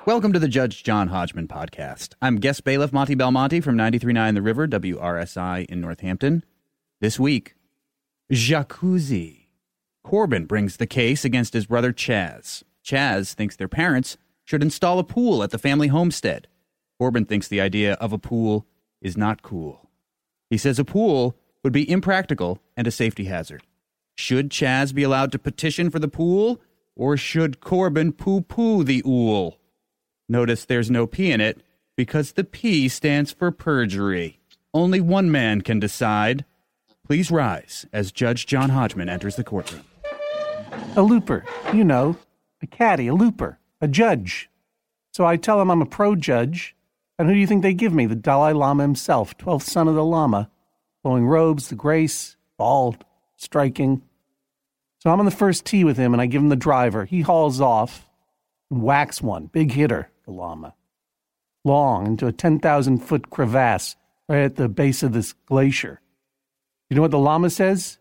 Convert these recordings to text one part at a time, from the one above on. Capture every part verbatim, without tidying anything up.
Welcome to the Judge John Hodgman podcast. I'm guest bailiff Monty Belmonte from ninety-three point nine The River, W R S I in Northampton. This week, jacuzzi. Corbin brings the case against his brother Chaz. Chaz thinks their parents should install a pool at the family homestead. Corbin thinks the idea of a pool is not cool. He says a pool would be impractical and a safety hazard. Should Chaz be allowed to petition for the pool, or should Corbin poo-poo the ool? Notice there's no P in it, because the P stands for perjury. Only one man can decide. Please rise as Judge John Hodgman enters the courtroom. A looper, you know, a caddy, a looper, a judge. So I tell him I'm a pro-judge, and who do you think they give me? The Dalai Lama himself, twelfth son of the Lama, flowing robes, the grace, bald, striking. So I'm on the first tee with him, and I give him the driver. He hauls off and whacks one, big hitter, the Lama, long into a ten thousand foot crevasse right at the base of this glacier. You know what the Lama says?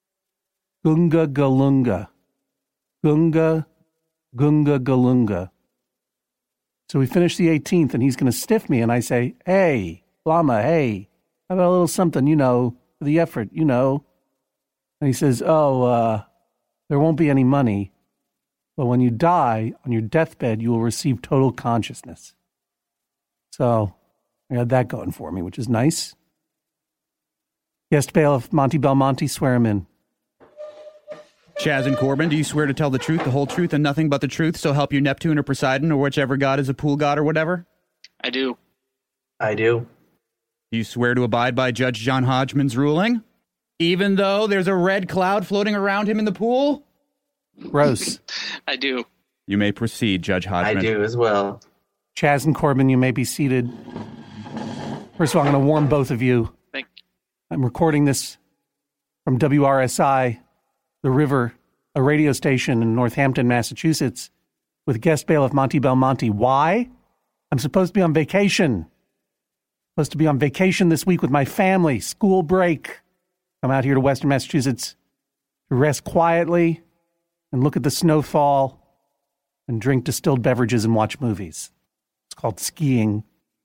Gunga Galunga. Gunga, Gunga Galunga. So we finish the eighteenth, and he's going to stiff me, and I say, hey, Lama, hey, how about a little something, you know, for the effort, you know? And he says, oh, uh, there won't be any money, but when you die on your deathbed, you will receive total consciousness. So I got that going for me, which is nice. Guest bailiff Monty Belmonte, swear him in. Chaz and Corbin, do you swear to tell the truth, the whole truth, and nothing but the truth, so help you Neptune or Poseidon or whichever god is a pool god or whatever? I do. I do. Do you swear to abide by Judge John Hodgman's ruling, even though there's a red cloud floating around him in the pool? Gross. I do. You may proceed, Judge Hodgman. I do as well. Chaz and Corbin, you may be seated. First of all, I'm going to warn both of you. Thank you. I'm recording this from W R S I, The River, a radio station in Northampton, Massachusetts, with guest bailiff Monty Belmonte. Why? I'm supposed to be on vacation. Supposed to be on vacation this week with my family. School break. I'm out here to Western Massachusetts to rest quietly and look at the snowfall and drink distilled beverages and watch movies. It's called skiing.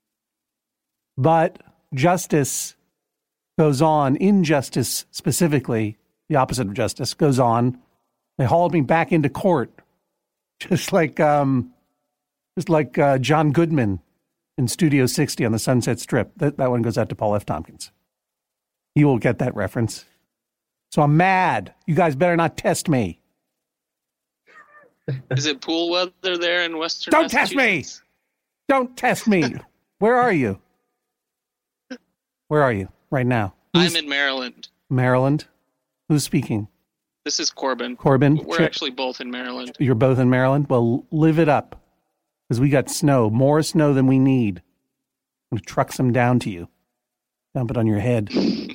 But justice goes on, injustice specifically, the opposite of justice, goes on. They hauled me back into court, just like um, just like uh, John Goodman in Studio sixty on the Sunset Strip. That, that one goes out to Paul F. Tompkins. He will get that reference. So I'm mad. You guys better not test me. Is it pool weather there in Western Don't test me! Don't test me! Where are you? Where are you right now? Who's I'm in Maryland. Maryland? Who's speaking? This is Corbin. Corbin? We're Ch- actually both in Maryland. You're both in Maryland? Well, live it up. Because we got snow. More snow than we need. I'm going to truck some down to you. Dump it on your head.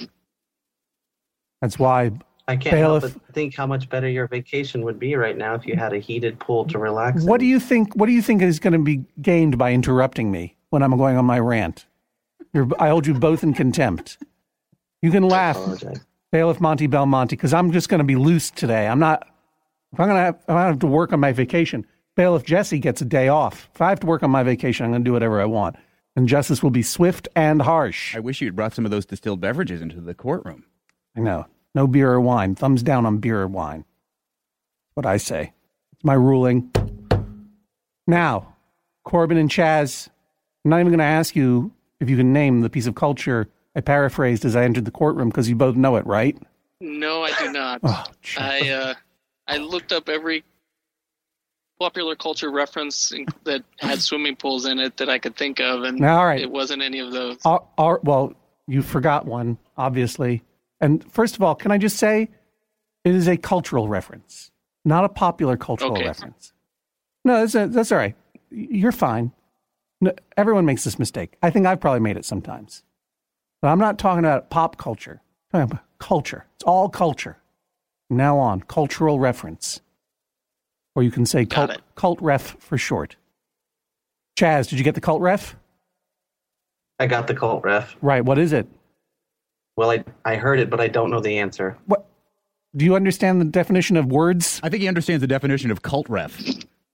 That's why... I can't bailiff, help but think how much better your vacation would be right now if you had a heated pool to relax What in. do you think? What do you think is going to be gained by interrupting me when I'm going on my rant? You're, I hold you both in contempt. You can laugh, bailiff Monty Belmonte, because I'm just going to be loose today. I'm not. If I'm going to have, if I have to work on my vacation, bailiff Jesse gets a day off. If I have to work on my vacation, I'm going to do whatever I want, and justice will be swift and harsh. I wish you'd brought some of those distilled beverages into the courtroom. I know. No beer or wine. Thumbs down on beer or wine. What I say. It's my ruling. Now, Corbin and Chaz, I'm not even going to ask you if you can name the piece of culture I paraphrased as I entered the courtroom, because you both know it, right? No, I do not. Oh, I uh, I looked up every popular culture reference in, that had swimming pools in it that I could think of, and All right. it wasn't any of those. Uh, uh, well, you forgot one, obviously. And first of all, can I just say, it is a cultural reference, not a popular cultural Okay. reference. No, that's, a, that's all right. You're fine. No, everyone makes this mistake. I think I've probably made it sometimes. But I'm not talking about pop culture. I'm talking about culture. It's all culture. From now on, cultural reference. Or you can say Got cult, it. cult ref for short. Chaz, did you get the cult ref? I got the cult ref. Right, what is it? Well, I I heard it, but I don't know the answer. What? Do you understand the definition of words? I think he understands the definition of cult ref.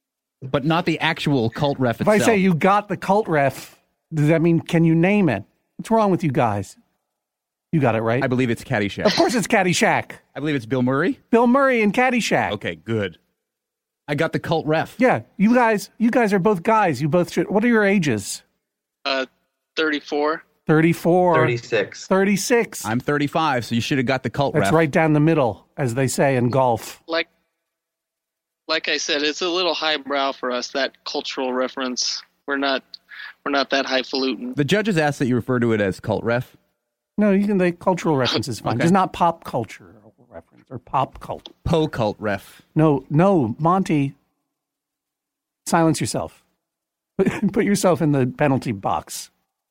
but not the actual cult ref If itself. I say you got the cult ref, does that mean, can you name it? What's wrong with you guys? You got it right. I believe it's Caddyshack. Of course it's Caddyshack. I believe it's Bill Murray. Bill Murray and Caddyshack. Okay, good. I got the cult ref. Yeah, you guys, you guys are both guys. You both should. What are your ages? Uh, thirty-four. thirty-four. thirty-six. thirty-six. I'm thirty-five, so you should have got the cult That's ref. right down the middle, as they say in golf. Like, like I said, it's a little highbrow for us, that cultural reference. We're not, we're not that highfalutin. The judges asked that you refer to it as cult ref. No, you can. The cultural reference is fine. Okay. It's not pop culture reference or pop cult. Po cult ref. No, no, Monty. Silence yourself. Put, put yourself in the penalty box.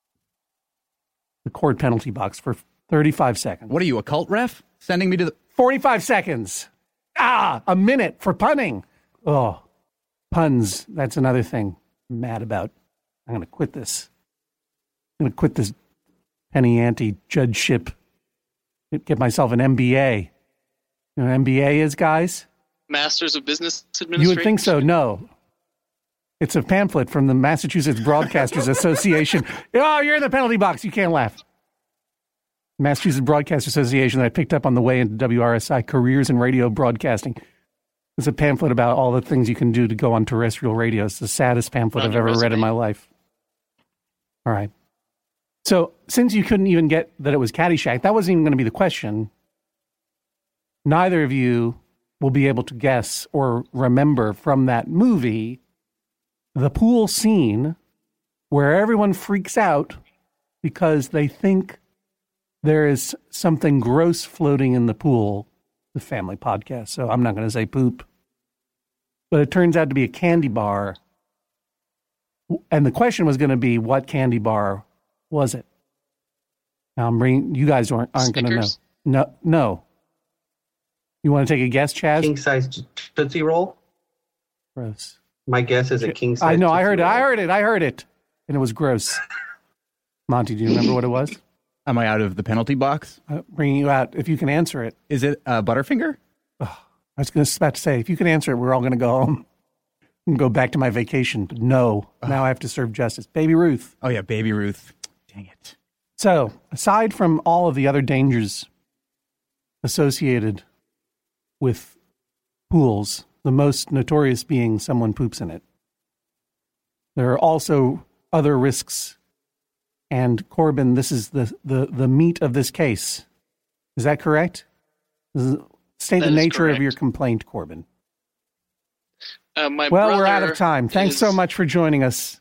The court penalty box for thirty-five seconds. What are you, a cult ref? Sending me to the... forty-five seconds. Ah, a minute for punning. Oh, puns. That's another thing I'm mad about. I'm going to quit this. I'm going to quit this penny ante judgeship. Get myself an M B A. You know what an M B A is, guys? Masters of Business Administration. You would think so. No. It's a pamphlet from the Massachusetts Broadcasters Association. Oh, you're in the penalty box. You can't laugh. Massachusetts Broadcasters Association that I picked up on the way into W R S I, Careers in Radio Broadcasting. It's a pamphlet about all the things you can do to go on terrestrial radio. It's the saddest pamphlet On I've your ever read in resume. my life. All right. So since you couldn't even get that it was Caddyshack, that wasn't even going to be the question. Neither of you will be able to guess or remember from that movie the pool scene where everyone freaks out because they think there is something gross floating in the pool. The family podcast, so I'm not going to say poop. But it turns out to be a candy bar. And the question was going to be, what candy bar was it? Now I'm bringing, you guys aren't, aren't going to know. Snickers? No, no. You want to take a guess, Chaz? King size Tootsie Roll? Gross. My guess is a king size I know, I heard it, Tootsie I Roll. heard it, I heard it. And it was gross. Monty, do you remember what it was? Am I out of the penalty box? Uh, bringing you out, if you can answer it. Is it uh, Butterfinger? I was gonna, about to say, if you can answer it, we're all going to go home and go back to my vacation. But no, now I have to serve justice. Baby Ruth. Oh, yeah, Baby Ruth. Dang it. So, aside from all of the other dangers associated with pools, the most notorious being someone poops in it, there are also other risks. And Corbin, this is the, the, the meat of this case. Is that correct? This is- State That the is nature of correct. your complaint, Corbin. Uh, my Well, we're brother out of time. Thanks is- so much for joining us.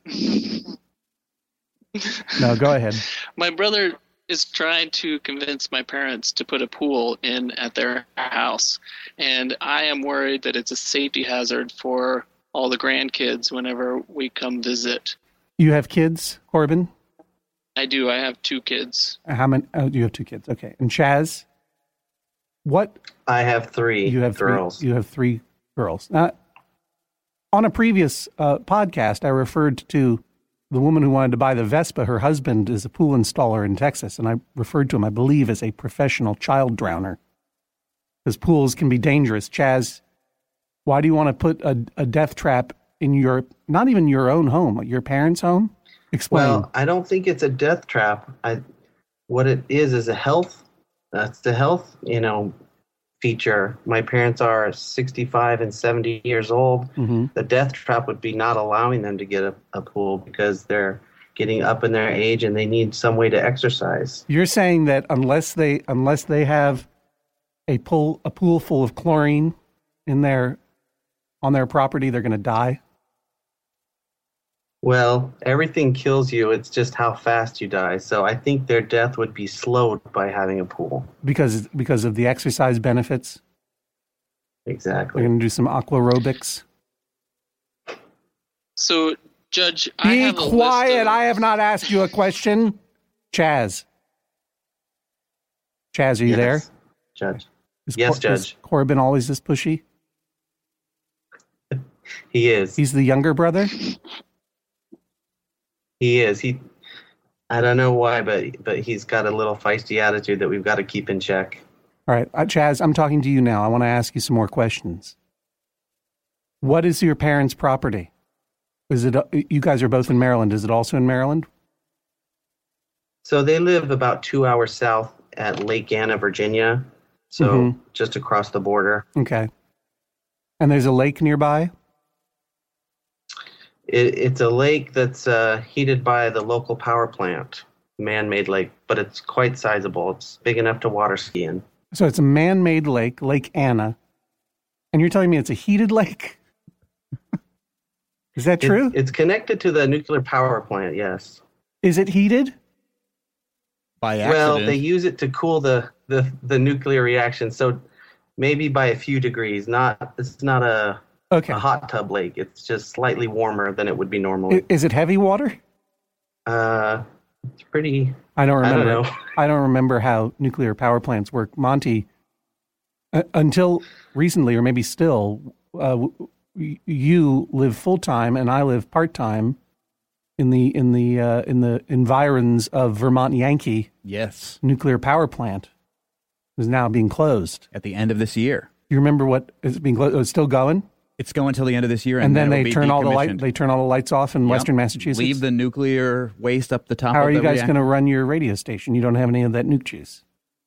No, go ahead. My brother is trying to convince my parents to put a pool in at their house, and I am worried that it's a safety hazard for all the grandkids whenever we come visit. You have kids, Corbin? I do. I have two kids. How many? Oh, you have two kids. Okay. And Chaz, what? I have three You have girls. Three, you have three girls. Now, on a previous uh, podcast, I referred to the woman who wanted to buy the Vespa. Her husband is a pool installer in Texas, and I referred to him, I believe, as a professional child drowner. Because pools can be dangerous. Chaz, why do you want to put a, a death trap in your, not even your own home, your parents' home? Explain. Well, I don't think it's a death trap. I, what it is is a health. That's the health, you know, feature. My parents are sixty-five and seventy years old. Mhm. The death trap would be not allowing them to get a, a pool because they're getting up in their age and they need some way to exercise. You're saying that unless they unless they have a pool a pool full of chlorine in their on their property, they're going to die. Well, everything kills you. It's just how fast you die. So I think their death would be slowed by having a pool. Because because of the exercise benefits. Exactly. They're going to do some aquarobics. So, Judge, I Be have a list quiet. of- I have not asked you a question. Chaz. Chaz, are you Yes, there? Judge. Is Yes, Is Judge. Corbin always this pushy? He is. He's the younger brother? He is. He. I don't know why, but but he's got a little feisty attitude that we've got to keep in check. All right. Uh, Chaz, I'm talking to you now. I want to ask you some more questions. What is your parents' property? Is it? You guys are both in Maryland. Is it also in Maryland? So they live about two hours south at Lake Anna, Virginia. So Mhm. just across the border. Okay. And there's a lake nearby? It, it's a lake that's uh, heated by the local power plant, man-made lake, but it's quite sizable. It's big enough to water ski in. So it's a man-made lake, Lake Anna. And you're telling me it's a heated lake? Is that true? It, it's connected to the nuclear power plant, yes. Is it heated? By accident. Well, they use it to cool the, the, the nuclear reaction, so maybe by a few degrees. Not It's not a, Okay. a hot tub lake. It's just slightly warmer than it would be normally. I- Is it heavy water? Uh, it's pretty... I don't I don't remember. know. I don't remember how nuclear power plants work. Monty, uh, until recently, or maybe still, uh, w- you live full time and I live part time in the in the uh, in the environs of Vermont Yankee Yes. nuclear power plant is now being closed. At the end of this year. You remember what is being closed? Oh, it's still going, It's going till the end of this year, and, and then it'll they be turn all the light. decommissioned. They turn all the lights off in Yep. Western Massachusetts. Leave the nuclear waste up the top. How of are you the guys reactor. going to run your radio station? You don't have any of that nuke juice.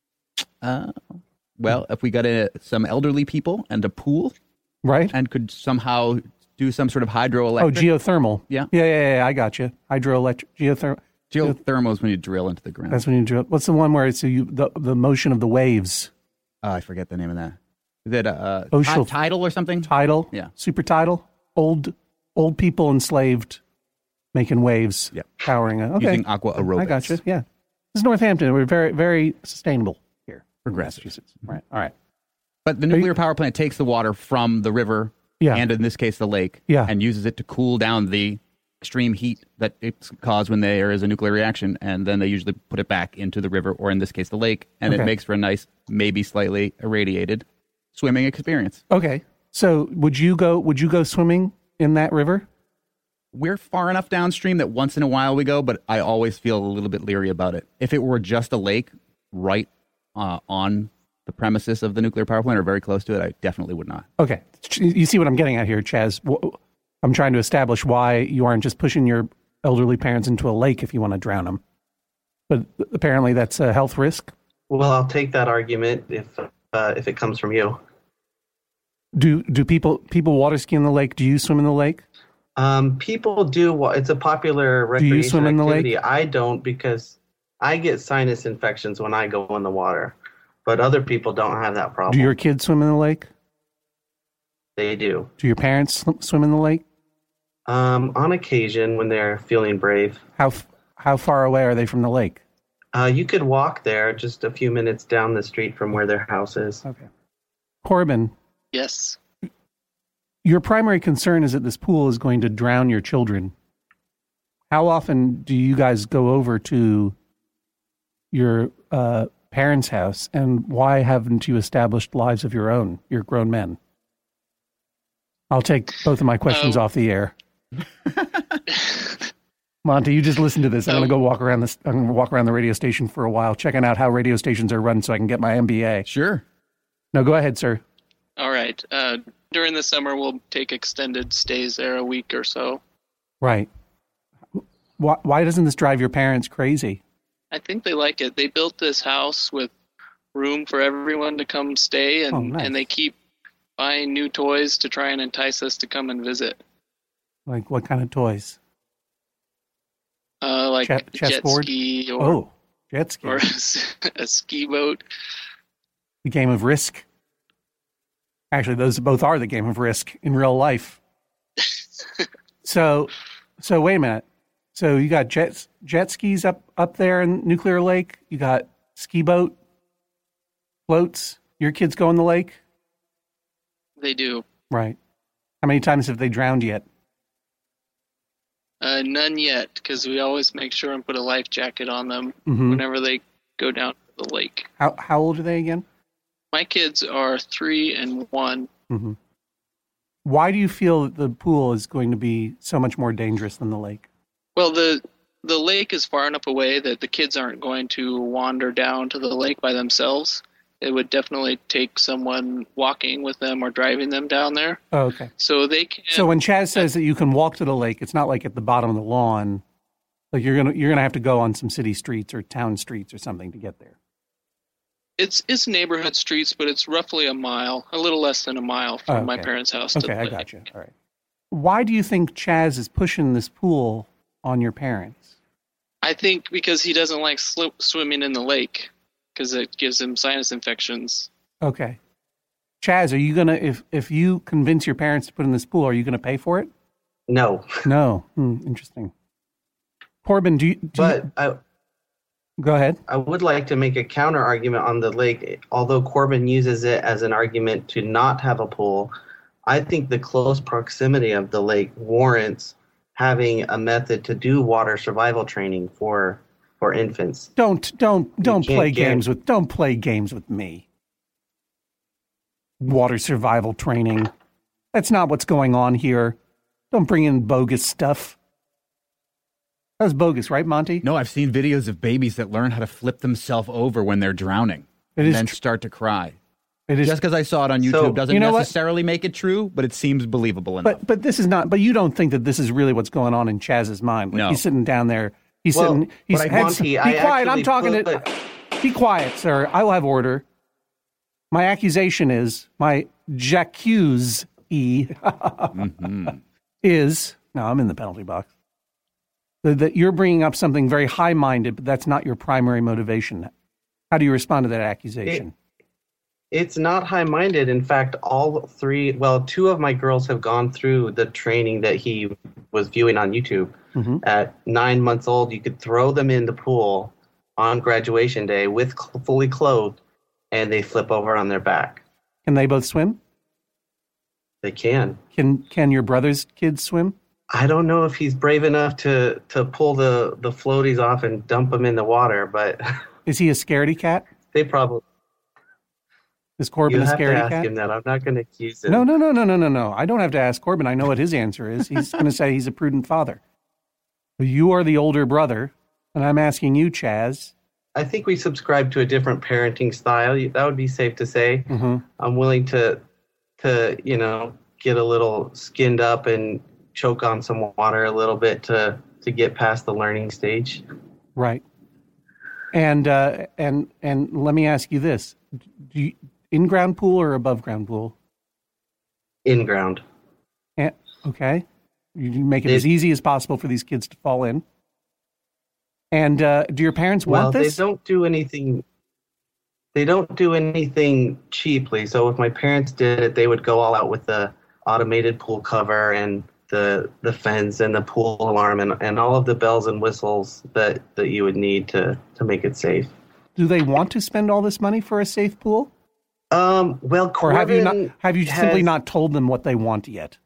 Uh, well, if we got a, some elderly people and a pool, Right? and could somehow do some sort of hydroelectric. Oh, geothermal. Yeah. Yeah, yeah, yeah. I got you. Hydroelectric, geothermal. Geothermal is when you drill into the ground. That's when you drill. What's the one where it's you, the the motion of the waves? Oh, I forget the name of that. Is it uh, Ocean- ti- tidal or something? Tidal. Yeah. Super tidal. Old old people enslaved, making waves. Yeah. Powering. it. Okay. Using aqua aerobics. I got you. Yeah. This is Northampton. We're very very sustainable here. Progressive. Massachusetts. Right. All right. But the nuclear power plant takes the water from the river, Yeah. and in this case the lake, Yeah. and uses it to cool down the extreme heat that it's caused when there is a nuclear reaction, and then they usually put it back into the river, or in this case the lake, and Okay. it makes for a nice, maybe slightly irradiated swimming experience. Okay. So would you go? Would you go swimming in that river? We're far enough downstream that once in a while we go, but I always feel a little bit leery about it. If it were just a lake right uh, on the premises of the nuclear power plant or very close to it, I definitely would not. Okay. You see what I'm getting at here, Chaz? Wh- I'm trying to establish why you aren't just pushing your elderly parents into a lake if you want to drown them. But apparently that's a health risk. Well, I'll take that argument if uh, if it comes from you. Do do people people water ski in the lake? Do you swim in the lake? Um, people do. wa- It's a popular Do recreation you swim in the lake? activity. I don't because I get sinus infections when I go in the water, but other people don't have that problem. Do your kids swim in the lake? They do. Do your parents sw- swim in the lake? Um, on occasion, when they're feeling brave, How f- how far away are they from the lake? uh, you could walk there just a few minutes down the street from where their house is. Okay. Corbin, Yes. your primary concern is that this pool is going to drown your children. How often do you guys go over to your uh, parents' house, and why haven't you established lives of your own? You're grown men. I'll take both of my questions Um, off the air. Monty, you just listen to this. I'm going to go walk around this. I'm going to walk around the radio station for a while, checking out how radio stations are run, so I can get my M B A. Sure. No, go ahead, sir. All right. Uh, during the summer, we'll take extended stays there a week or so. Right. Why, why doesn't this drive your parents crazy? I think they like it. They built this house with room for everyone to come stay, and, Oh, nice. and they keep buying new toys to try and entice us to come and visit. Like what kind of toys? Uh, like Jet- jet chessboard? ski or, Oh, jet ski. or a, a ski boat. The game of Risk. Actually, those both are the game of Risk in real life. so, so wait a minute. So you got jet jet skis up up there in Nuclear Lake. You got ski boat, floats. Your kids go in the lake, They do. right? How many times have they drowned yet? Uh, none yet, because we always make sure and put a life jacket on them Mhm. whenever they go down to the lake. How how old are they again? My kids are three and one. Mm-hmm. Why do you feel that the pool is going to be so much more dangerous than the lake? Well, the the lake is far enough away that the kids aren't going to wander down to the lake by themselves. it would definitely take someone walking with them or driving them down there. Oh, okay. So they can. So when Chaz says that you can walk to the lake, it's not like at the bottom of the lawn. Like you're gonna you're gonna have to go on some city streets or town streets or something to get there. It's it's neighborhood streets, but it's roughly a mile, a little less than a mile from Oh, okay. my parents' house. To Okay, the I lake. got you. All right. Why do you think Chaz is pushing this pool on your parents? I think because he doesn't like sl- swimming in the lake because it gives him sinus infections. Okay. Chaz, are you gonna if if you convince your parents to put in this pool, are you gonna pay for it? No, No. Hmm, interesting. Corbin, do you? Do but you, I go ahead. I would like to make a counter argument on the lake. Although Corbin uses it as an argument to not have a pool, I think the close proximity of the lake warrants having a method to do water survival training for for infants. Don't don't don't can't play get- games with don't play games with me. Water survival training. That's not what's going on here. Don't bring in bogus stuff. That was bogus, right, Monty? No, I've seen videos of babies that learn how to flip themselves over when they're drowning It and is then tr- start to cry. It is, Just because I saw it on YouTube So, doesn't you know what? necessarily make it true, but it seems believable enough. but but this is not. But you don't think that this is really what's going on in Chaz's mind? Like No. He's sitting down there. He's Well, sitting. He's but I- heads- Monty, be I quiet. I'm actually talking put- to. Be quiet, sir. I will have order. My accusation is my j'accuse e Mm-hmm. is no. I'm in the penalty box. That, that you're bringing up something very high-minded, but that's not your primary motivation. How do you respond to that accusation? It's not high-minded. In fact, all three, well, two of my girls have gone through the training that he was viewing on YouTube. Mhm. At nine months old, you could throw them in the pool on graduation day with cl- fully clothed, and they flip over on their back. Can they both swim? They can. Can Can your brother's kids swim? I don't know if he's brave enough to, to pull the, the floaties off and dump them in the water, but Is he a scaredy cat? they probably. Is Corbin You a have to scaredy ask cat? him that. I'm not going to accuse him. No, no, no, no, no, no, no. I don't have to ask Corbin. I know what his answer is. He's going to say he's a prudent father. But you are the older brother, and I'm asking you, Chaz. I think we subscribe to a different parenting style. That would be safe to say. Mhm. I'm willing to, to you know, get a little skinned up and choke on some water a little bit to to get past the learning stage. Right. And uh, and and let me ask you this: Do you, in-ground pool or above-ground pool? In ground. Eh, okay. You make it It- as easy as possible for these kids to fall in. And uh, do your parents Well, want they this? don't do anything. They don't do anything cheaply. So if my parents did it, they would go all out with the automated pool cover and the the fence and the pool alarm and, and all of the bells and whistles that, that you would need to, to make it safe. Do they want to spend all this money for a safe pool? Um, well, Or Corbin have you not have you simply has- not told them what they want yet?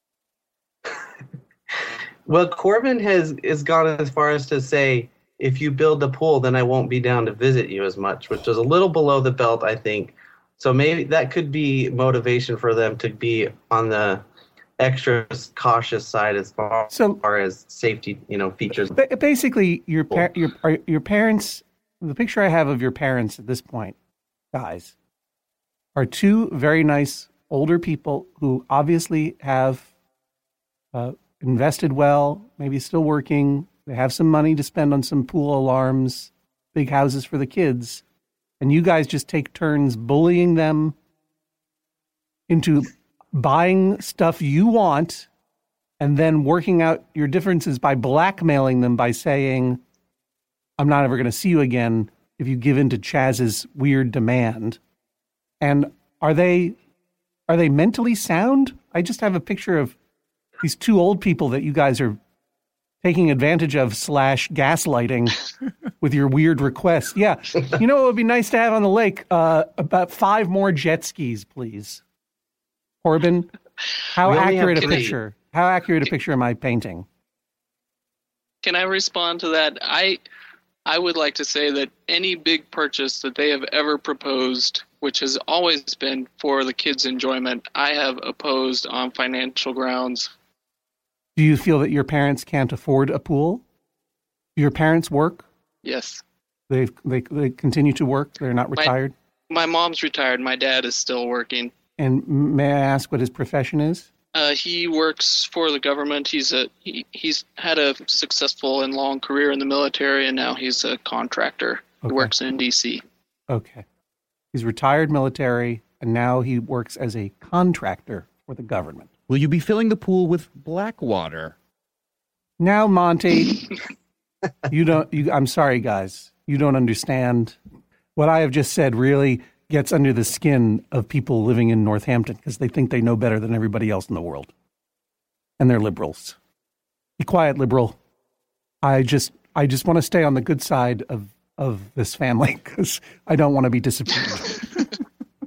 Well, Corbin has, has gone as far as to say, if you build the pool, then I won't be down to visit you as much, which is a little below the belt, I think. So maybe that could be motivation for them to be on the extra cautious side as far, So- far as safety, you know, features. Ba- Basically, your par- your are- your parents. The picture I have of your parents at this point, guys, are two very nice older people who obviously have uh, invested well, maybe still working. They have some money to spend on some pool alarms, big houses for the kids, and you guys just take turns bullying them into buying stuff you want and then working out your differences by blackmailing them by saying, I'm not ever going to see you again if you give in to Chaz's weird demand. And are they are they mentally sound? I just have a picture of these two old people that you guys are taking advantage of slash gaslighting with your weird requests. Yeah. You know what would be nice to have on the lake? Uh, about five more jet skis, please. Corbin, how We only have accurate a three. picture? How accurate a picture am I painting? Can I respond to that? I I would like to say that any big purchase that they have ever proposed, which has always been for the kids' enjoyment, I have opposed on financial grounds. Do you feel that your parents can't afford a pool? Do your parents work? Yes. They they they continue to work. They're not My- retired. My mom's retired. My dad is still working. And may I ask what his profession is? Uh, he works for the government. He's a he, he's had a successful and long career in the military, and now he's a contractor. Okay. He works in D C. Okay. He's retired military, and now he works as a contractor for the government. Will you be filling the pool with black water? Now, Monty, you don't. You, I'm sorry, guys. You don't understand. What I have just said really gets under the skin of people living in Northampton because they think they know better than everybody else in the world. And they're liberals. Be quiet, liberal. I just I just want to stay on the good side of, of this family because I don't want to be disappointed.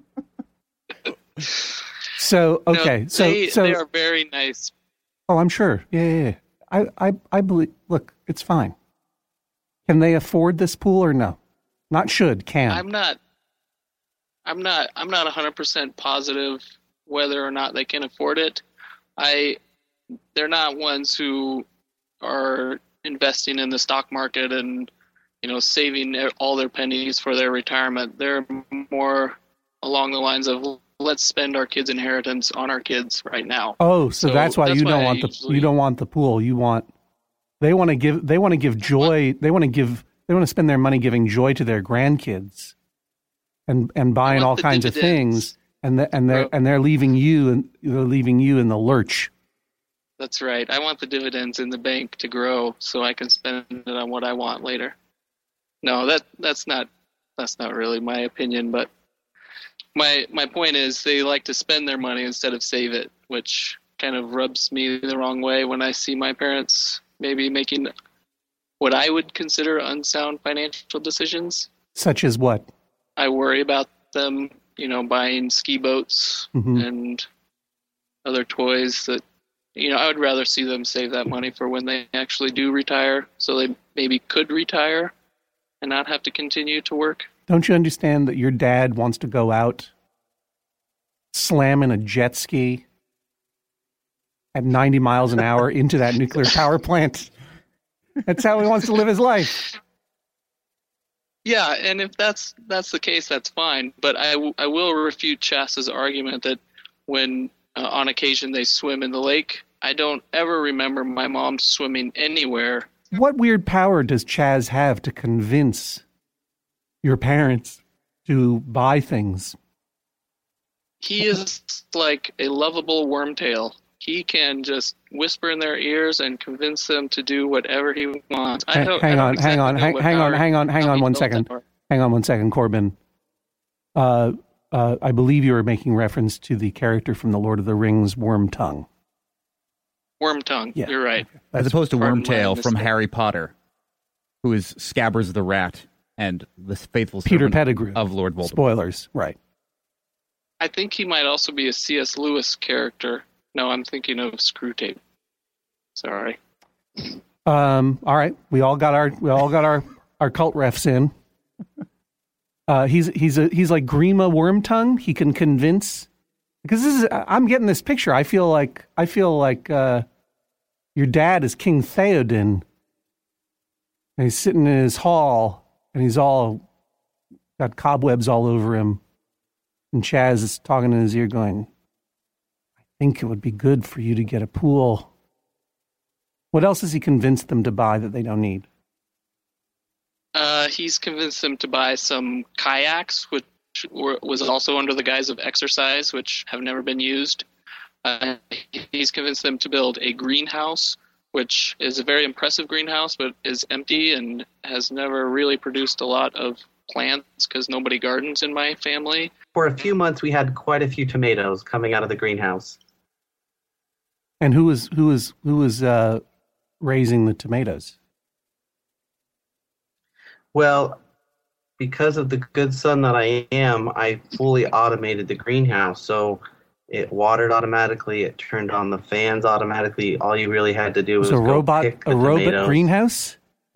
So, okay. No, so, they, so they are very nice. Oh, I'm sure. Yeah, yeah, yeah. I, I, I believe, look, it's fine. Can they afford this pool or no? Not should, can. I'm not, I'm not, I'm not one hundred percent positive whether or not they can afford it. I, they're not ones who are investing in the stock market and, you know, saving their, all their pennies for their retirement. They're more along the lines of, let's spend our kids' inheritance on our kids right now. Oh, so, so that's why that's you don't why want the usually, you don't want the pool. You want they want to give they want to give joy. They want to give they want to spend their money giving joy to their grandkids, and and buying all kinds dividends. of things. And the, and they're and they're leaving you and they're leaving you in the lurch. That's right. I want the dividends in the bank to grow so I can spend it on what I want later. No, that that's not that's not really my opinion, but. My my point is they like to spend their money instead of save it, which kind of rubs me the wrong way when I see my parents maybe making what I would consider unsound financial decisions. Such as what? I worry about them, you know, buying ski boats mm-hmm. and other toys that, you know, I would rather see them save that money for when they actually do retire so they maybe could retire and not have to continue to work. Don't you understand that your dad wants to go out slamming a jet ski at ninety miles an hour into that nuclear power plant? That's how he wants to live his life. Yeah, and if that's that's the case, that's fine. But I, w- I will refute Chas's argument that when uh, on occasion they swim in the lake, I don't ever remember my mom swimming anywhere. What weird power does Chaz have to convince your parents to buy things? He is like a lovable wormtail. He can just whisper in their ears and convince them to do whatever he wants. I don't, hang, I don't on, exactly hang on, hang, hang on, hang on, hang on one second. Hang on one second, Corbin. Uh, uh, I believe you were making reference to the character from The Lord of the Rings, Wormtongue. Wormtongue, yeah. You're right. As opposed to Wormtail from Harry Potter, who is Scabbers the Rat. And the faithful Peter servant Pettigrew of Lord Voldemort. Spoilers, right. I think he might also be a C S. Lewis character. No, I'm thinking of Screwtape. Sorry. Um, all right. We all got our we all got our, our cult refs in. Uh, he's he's a he's like Grima Wormtongue. He can convince because this is I'm getting this picture. I feel like I feel like uh, your dad is King Theoden. And he's sitting in his hall. And he's all got cobwebs all over him. And Chaz is talking in his ear going, I think it would be good for you to get a pool. What else has he convinced them to buy that they don't need? Uh, he's convinced them to buy some kayaks, which were, was also under the guise of exercise, which have never been used. Uh, he's convinced them to build a greenhouse, which is a very impressive greenhouse, but is empty and has never really produced a lot of plants because nobody gardens in my family. For a few months, we had quite a few tomatoes coming out of the greenhouse. And who was who was who was uh, raising the tomatoes? Well, because of the good son that I am, I fully automated the greenhouse, so it watered automatically. It turned on the fans automatically. All you really had to do was so go robot, pick the a robot tomatoes. greenhouse.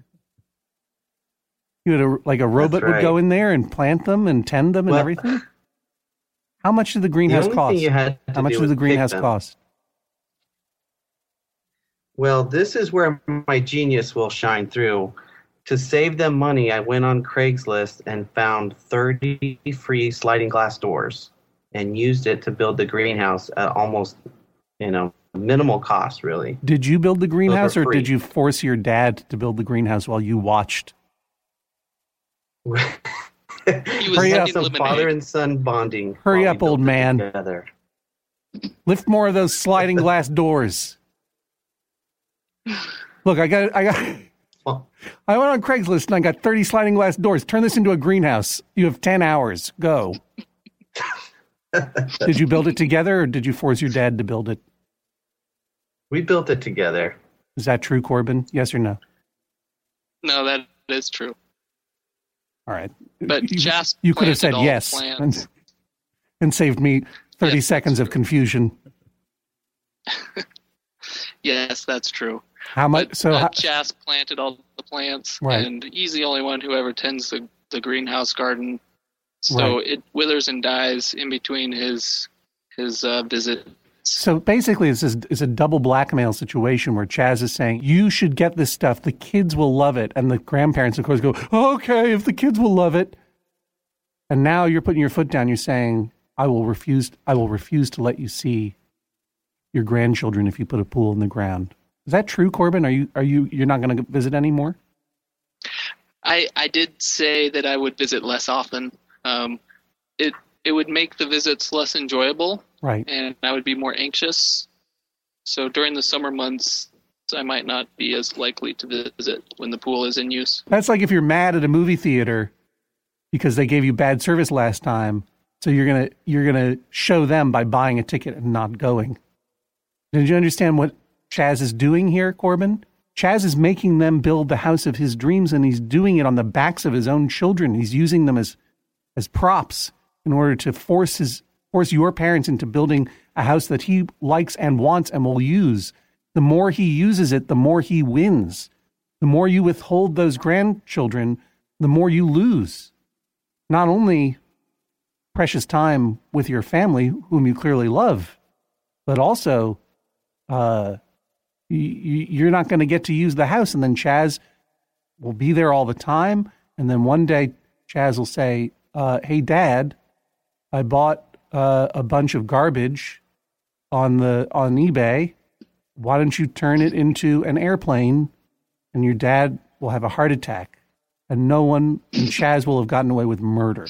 You had a like a robot right. would go in there and plant them and tend them and well, everything. How much did the greenhouse the only cost? Thing you had to How much do did the was greenhouse pick them. cost? Well, this is where my genius will shine through. to save them money, I went on Craigslist and found thirty free sliding glass doors and used it to build the greenhouse at almost, you know, minimal cost, really. Did you build the greenhouse, or free. did you force your dad to build the greenhouse while you watched? He was Hurry up. eating Some lemonade. father and son bonding. Hurry while up, we old built it man. Together. Lift more of those sliding glass doors. Look, I got, I got, Well, I went on Craigslist and I got thirty sliding glass doors. Turn this into a greenhouse. You have ten hours. Go. Did you build it together, or did you force your dad to build it? we built it together. Is that true, Corbin? Yes or no? No, that is true. All right. But you, Jas you could have planted said all the yes plants. and, and saved me thirty Yes, seconds that's of confusion. Yes, that's true. How much? But, So uh, how, Jas planted all the plants, Right. and he's the only one who ever tends the, the greenhouse garden. So Right. it withers and dies in between his his uh, visits. So basically, this is, is a double blackmail situation where Chaz is saying, you should get this stuff. The kids will love it. And the grandparents, of course, go, okay, if the kids will love it. And now you're putting your foot down. You're saying, I will refuse, I will refuse to let you see your grandchildren if you put a pool in the ground. Is that true, Corbin? Are you, are you, you're not going to visit anymore? I I did say that I would visit less often. Um, it it would make the visits less enjoyable, Right. and I would be more anxious. So during the summer months, I might not be as likely to visit when the pool is in use. That's like if you're mad at a movie theater because they gave you bad service last time. So you're going to, you're going to show them by buying a ticket and not going. Did you understand what Chaz is doing here, Corbin? Chaz is making them build the house of his dreams, and he's doing it on the backs of his own children. He's using them as, as props in order to force his, force your parents into building a house that he likes and wants and will use. The more he uses it, the more he wins. The more you withhold those grandchildren, the more you lose. Not only precious time with your family, whom you clearly love, but also uh, you, you're not going to get to use the house. And then Chaz will be there all the time. And then one day Chaz will say, uh, hey, Dad, I bought uh, a bunch of garbage on the on eBay. Why don't you turn it into an airplane? And your dad will have a heart attack. And no one, and Chaz will have gotten away with murder.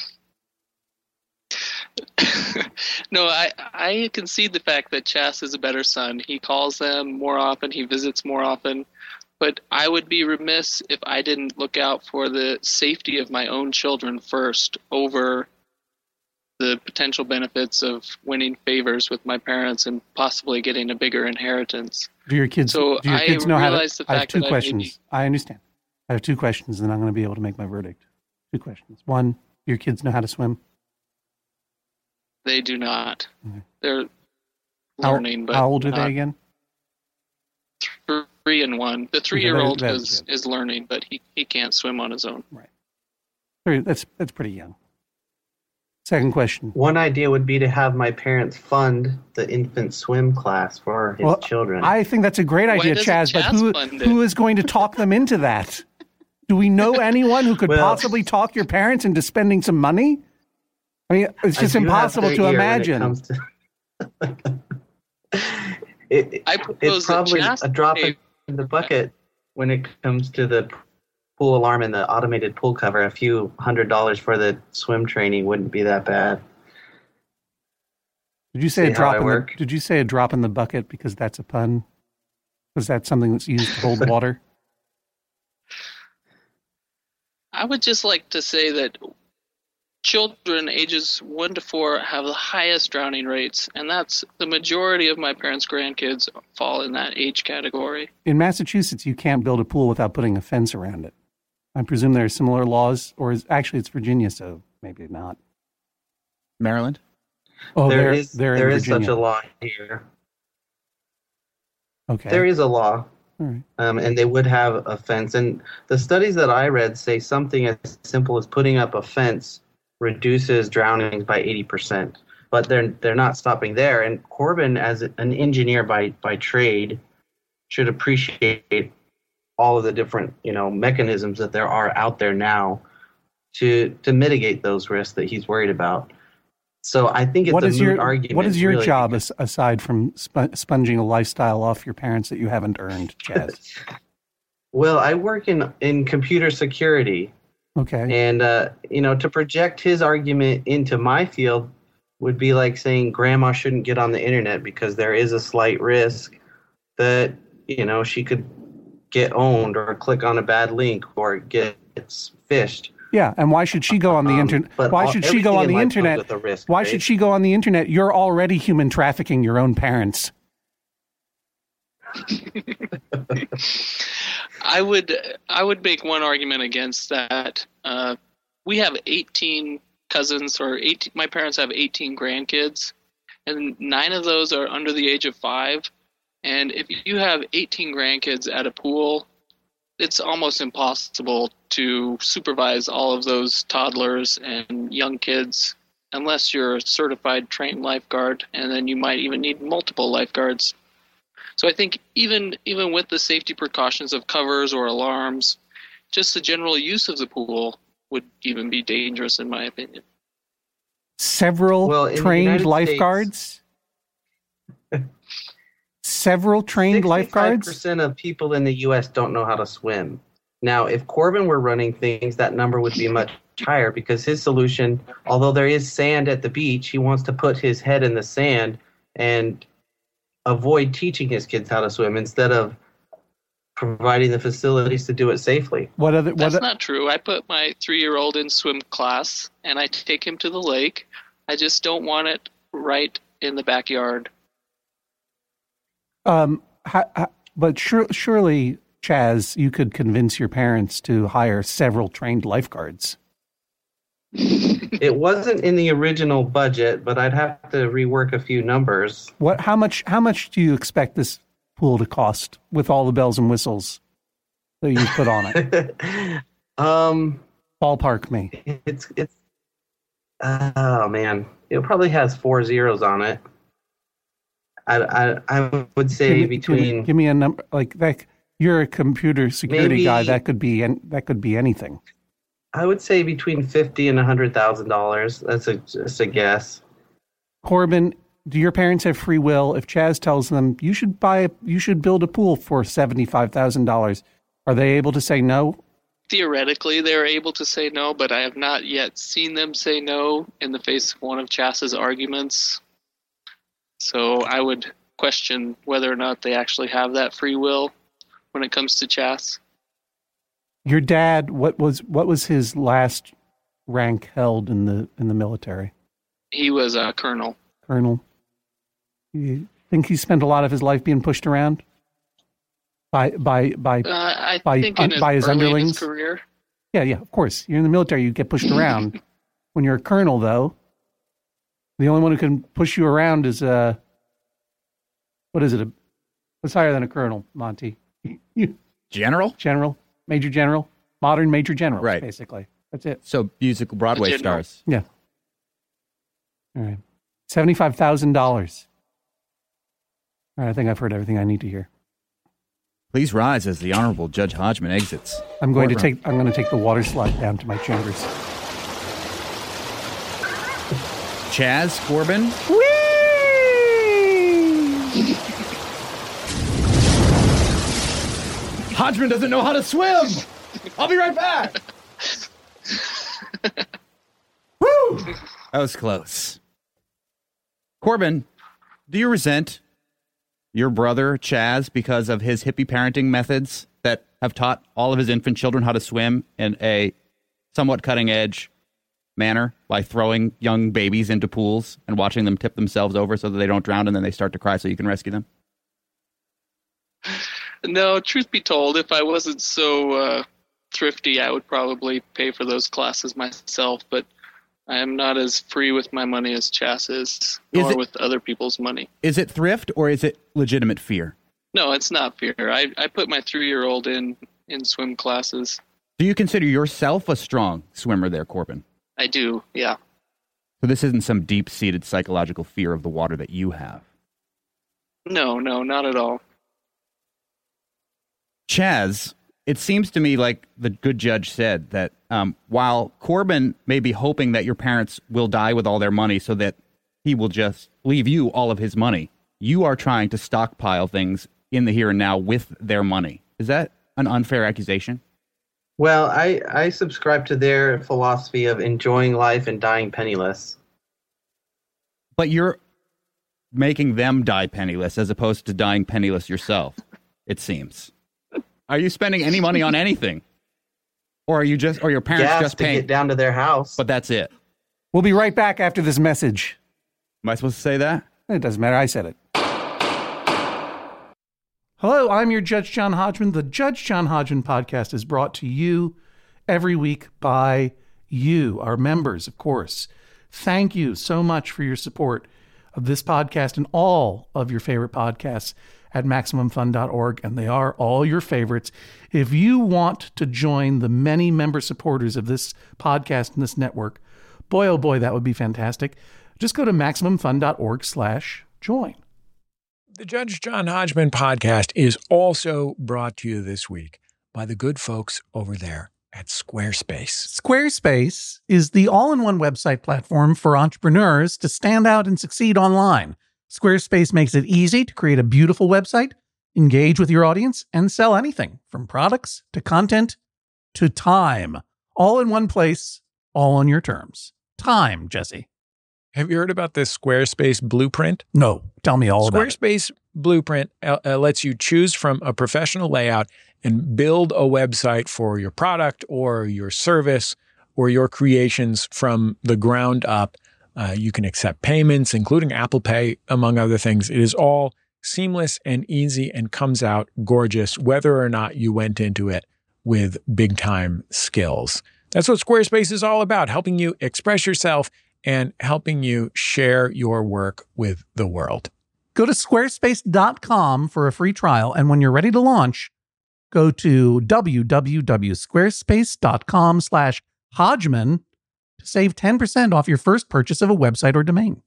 No, I I concede the fact that Chas is a better son. He calls them more often. He visits more often. But I would be remiss if I didn't look out for the safety of my own children first over the potential benefits of winning favors with my parents and possibly getting a bigger inheritance. Do your kids, So do your I kids know how to? realize the I have fact two that I questions. maybe- I understand. I have two questions, and I'm going to be able to make my verdict. Two questions. One, do your kids know how to swim? They do not. Okay. They're How, learning, but how old are not they again? Three and one. The Okay, three-year-old that- is, that's good. is learning, but he, he can't swim on his own. Three- That's that's pretty young. Second question. One idea would be to have my parents fund the infant swim class for his Well, children. I think that's a great Why idea, doesn't Chaz, but Chaz who, fund it? who is going to talk them into that? Do we know anyone who could Well- possibly talk your parents into spending some money? I mean, it's I just do have impossible their to ear when it imagine. comes to- it, I it's propose that probably Chas a drop pay- in the bucket when it comes to the pool alarm and the automated pool cover. A few hundred dollars for the swim training wouldn't be that bad. Did you say See a how drop I in the, work? Did you say a drop in the bucket because that's a pun? Because that's something that's used to hold water? I would just like to say that children ages one to four have the highest drowning rates, and that's the majority of my parents' grandkids fall in that age category. In Massachusetts, you can't build a pool without putting a fence around it. I presume there are similar laws, or is, actually it's Virginia, so maybe not. Maryland? Oh, there they're, is they're there in is Virginia. such a law here. Okay. There is a law, All right. um, and they would have a fence. And the studies that I read say something as simple as putting up a fence reduces drownings by eighty percent. But they're they're not stopping there. And Corbin, as an engineer by by trade, should appreciate all of the different, you know, mechanisms that there are out there now to to mitigate those risks that he's worried about. So I think it's what a is moot your argument. what is your really, job as, aside from sp- sponging a lifestyle off your parents that you haven't earned, Chaz? Well, I work in in computer security. Okay. And, uh, you know, to project his argument into my field would be like saying grandma shouldn't get on the internet because there is a slight risk that, you know, she could get owned or click on a bad link or get phished. Yeah, and why should she go on the Um, internet? but Why all- should she go everything on in the life comes internet? with a risk, Why right? should she go on the internet? You're already human trafficking your own parents. I would I would make one argument against that. Uh, we have eighteen cousins, or eighteen, my parents have eighteen grandkids, and nine of those are under the age of five. And if you have eighteen grandkids at a pool, it's almost impossible to supervise all of those toddlers and young kids unless you're a certified trained lifeguard, and then you might even need multiple lifeguards. So I think even even with the safety precautions of covers or alarms, just the general use of the pool would even be dangerous, in my opinion. Several Well, in the trained United lifeguards? Several trained lifeguards? sixty-five percent of people in the U S don't know how to swim. Now, if Corbin were running things, that number would be much higher because his solution, although there is sand at the beach, he wants to put his head in the sand and avoid teaching his kids how to swim instead of providing the facilities to do it safely. What other? What That's o- not true. I put my three-year-old in swim class, and I take him to the lake. I just don't want it right in the backyard. Um, ha, ha, but sure, surely, Chaz, you could convince your parents to hire several trained lifeguards. It wasn't in the original budget, but I'd have to rework a few numbers. What? How much? How much do you expect this pool to cost with all the bells and whistles that you put on it? um, Ballpark me. it's it's. Oh man, it probably has four zeros on it. I I, I would say Give me, give me- between. give me a number like that. You're a computer security Maybe- guy. That could be. an- That could be anything. I would say between fifty and a hundred thousand dollars. That's a just a guess. Corbin, do your parents have free will? If Chaz tells them you should buy, you should build a pool for seventy-five thousand dollars, are they able to say no? Theoretically, they're able to say no, but I have not yet seen them say no in the face of one of Chas's arguments. So I would question whether or not they actually have that free will when it comes to Chas. Your dad, what was what was his last rank held in the in the military? He was a colonel. Colonel. You think he spent a lot of his life being pushed around by by by Uh, I By- think in his, by his early in underlings? his career. Yeah, yeah, of course. You're in the military, you get pushed around. When you're a colonel, though, the only one who can push you around is uh what is it? A, what's higher than a colonel, Monty? You, General? general, major general, modern major general, Right. basically. That's it. So musical Broadway The general. stars. Yeah. All right. Seventy-five thousand dollars. All right, I think I've heard everything I need to hear. Please rise as the Honorable Judge Hodgman exits. I'm going to courtroom. take. I'm going to take the water slide down to my chambers. Chaz Corbin. Hodgman doesn't know how to swim. I'll be right back. Woo! That was close. Corbin, do you resent your brother Chaz because of his hippie parenting methods that have taught all of his infant children how to swim in a somewhat cutting edge manner by throwing young babies into pools and watching them tip themselves over so that they don't drown and then they start to cry so you can rescue them? No, truth be told, if I wasn't so uh, thrifty, I would probably pay for those classes myself, but I am not as free with my money as Chas is, nor it- with other people's money. Is it thrift or is it legitimate fear? No, it's not fear. I, I put my three-year-old in, in swim classes. Do you consider yourself a strong swimmer there, Corbin? I do, yeah. So this isn't some deep-seated psychological fear of the water that you have. No, no, not at all. Chaz, it seems to me like the good judge said that um, while Corbin may be hoping that your parents will die with all their money so that he will just leave you all of his money, you are trying to stockpile things in the here and now with their money. Is that an unfair accusation? Well, I, I subscribe to their philosophy of enjoying life and dying penniless. But you're making them die penniless as opposed to dying penniless yourself, it seems. Are you spending any money on anything? Or are you just, or your parents Gas just to paying? get down to their house. But that's it. We'll be right back after this message. Am I supposed to say that? It doesn't matter. I said it. Hello, I'm your Judge John Hodgman. The Judge John Hodgman podcast is brought to you every week by you, our members, of course. Thank you so much for your support of this podcast and all of your favorite podcasts at Maximum Fun dot org, and they are all your favorites. If you want to join the many member supporters of this podcast and this network, boy, oh boy, that would be fantastic. Just go to Maximum Fun dot org slash join. The Judge John Hodgman podcast is also brought to you this week by the good folks over there at Squarespace. Squarespace is the all-in-one website platform for entrepreneurs to stand out and succeed online. Squarespace makes it easy to create a beautiful website, engage with your audience, and sell anything from products to content to time. All in one place, all on your terms. Time, Jesse. Have you heard about this Squarespace blueprint? No, tell me all about it. Squarespace blueprint uh, uh, lets you choose from a professional layout and build a website for your product or your service or your creations from the ground up. Uh, you can accept payments, including Apple Pay, among other things. It is all seamless and easy and comes out gorgeous, whether or not you went into it with big time skills. That's what Squarespace is all about, helping you express yourself and helping you share your work with the world. Go to squarespace dot com for a free trial, and when you're ready to launch, go to www.squarespace.com slash Hodgman to save ten percent off your first purchase of a website or domain.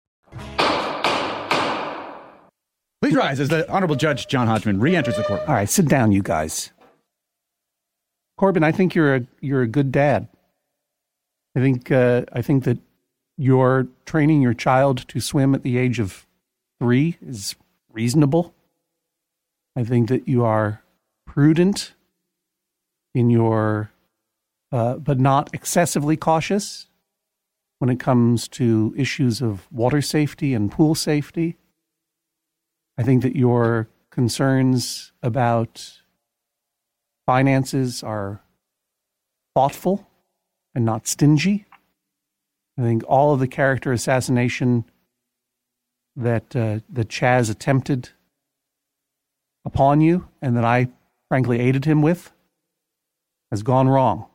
Please rise as the Honorable Judge John Hodgman re-enters the court. All right, sit down, you guys. Corbin, I think you're a you're a good dad. I think uh, I think that your training your child to swim at the age of three is reasonable. I think that you are prudent in your, uh, but not excessively cautious when it comes to issues of water safety and pool safety. I think that your concerns about finances are thoughtful and not stingy. I think all of the character assassination that uh, that Chaz attempted upon you and that I frankly aided him with has gone wrong.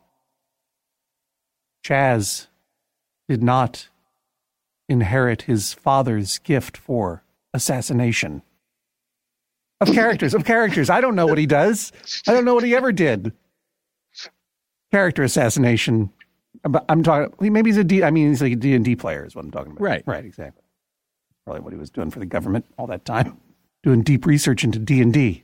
Chaz did not inherit his father's gift for assassination. Of characters, of characters. I don't know what he does. I don't know what he ever did. Character assassination. I'm talking, maybe he's a D, I mean, he's like a D and D player is what I'm talking about. Right. Right, exactly. Probably what he was doing for the government all that time, doing deep research into D and D.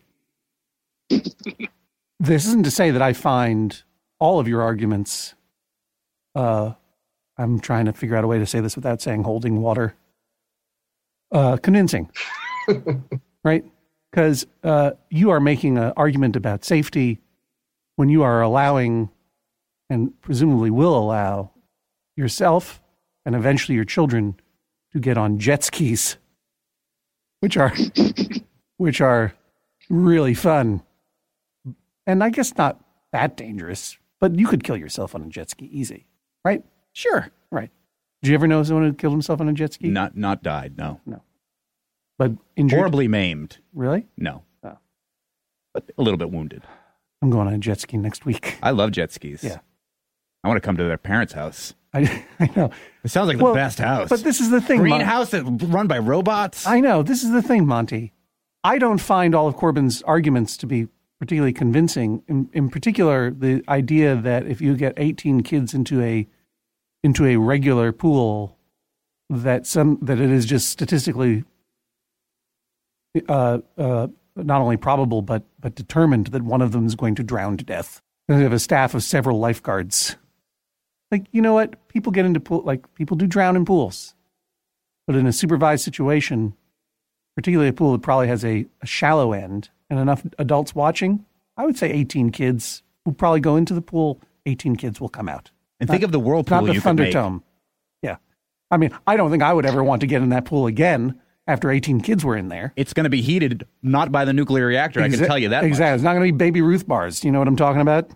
This isn't to say that I find all of your arguments, uh, I'm trying to figure out a way to say this without saying holding water, uh, convincing, right? Because uh, you are making an argument about safety when you are allowing and presumably will allow yourself and eventually your children to get on jet skis, which are which are really fun. And I guess not that dangerous, but you could kill yourself on a jet ski easy, right? Sure. Right. Did you ever know someone who killed himself on a jet ski? Not not died, no. No. But injured? Horribly maimed. Really? No. Oh. But a little bit wounded. I'm going on a jet ski next week. I love jet skis. Yeah. I want to come to their parents' house. I, I know. It sounds like the Well, best house. But this is the thing. Mon- Greenhouse that run by robots. I know. This is the thing, Monty. I don't find all of Corbin's arguments to be particularly convincing. In, in particular, the idea that if you get eighteen kids into a into a regular pool, that some that it is just statistically uh, uh, not only probable, but but determined that one of them is going to drown to death. They have a staff of several lifeguards. Like, you know what? People get into pool, like people do drown in pools. But in a supervised situation, particularly a pool that probably has a, a shallow end and enough adults watching, I would say eighteen kids will probably go into the pool. eighteen kids will come out. And not, think of the whirlpool not the you could make. Thunderdome. Yeah. I mean, I don't think I would ever want to get in that pool again after eighteen kids were in there. It's going to be heated not by the nuclear reactor, Exa- I can tell you that Exactly. much. It's not going to be Baby Ruth bars. Do you know what I'm talking about?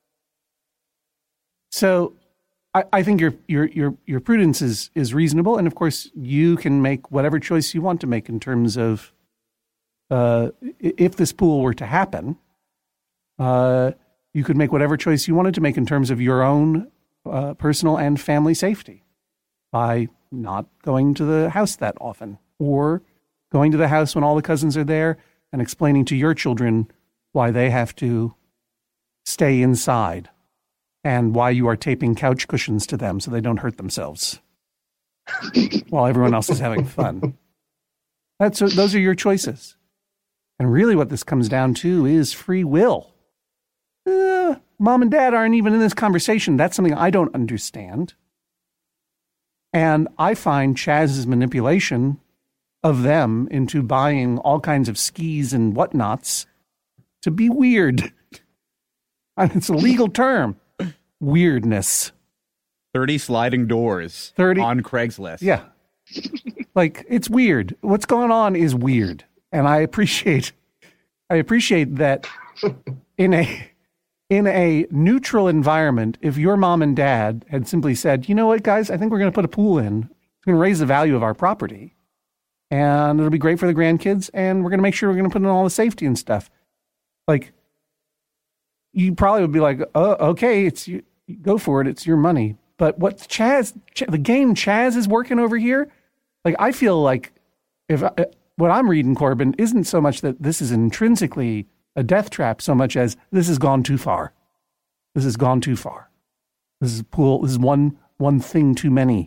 So I, I think your your your your prudence is is reasonable, and of course you can make whatever choice you want to make in terms of uh, if this pool were to happen. Uh, you could make whatever choice you wanted to make in terms of your own uh, personal and family safety by not going to the house that often, or going to the house when all the cousins are there and explaining to your children why they have to stay inside and why you are taping couch cushions to them so they don't hurt themselves while everyone else is having fun. That's those are your choices. And really what this comes down to is free will. Uh, mom and dad aren't even in this conversation. That's something I don't understand. And I find Chaz's manipulation of them into buying all kinds of skis and whatnots to be weird. And it's a legal term. Weirdness. thirty sliding doors thirty on Craigslist. Yeah. Like, it's weird. What's going on is weird. And I appreciate I appreciate that in a in a neutral environment, if your mom and dad had simply said, you know what, guys, I think we're going to put a pool in. It's going to raise the value of our property. And it'll be great for the grandkids. And we're going to make sure we're going to put in all the safety and stuff. Like, you probably would be like, oh, okay, it's you, go for it. It's your money. But what Chaz, Ch- the game Chaz is working over here, like, I feel like if I, what I'm reading, Corbin, isn't so much that this is intrinsically a death trap so much as this has gone too far. This has gone too far. This is pool. This is one one thing too many.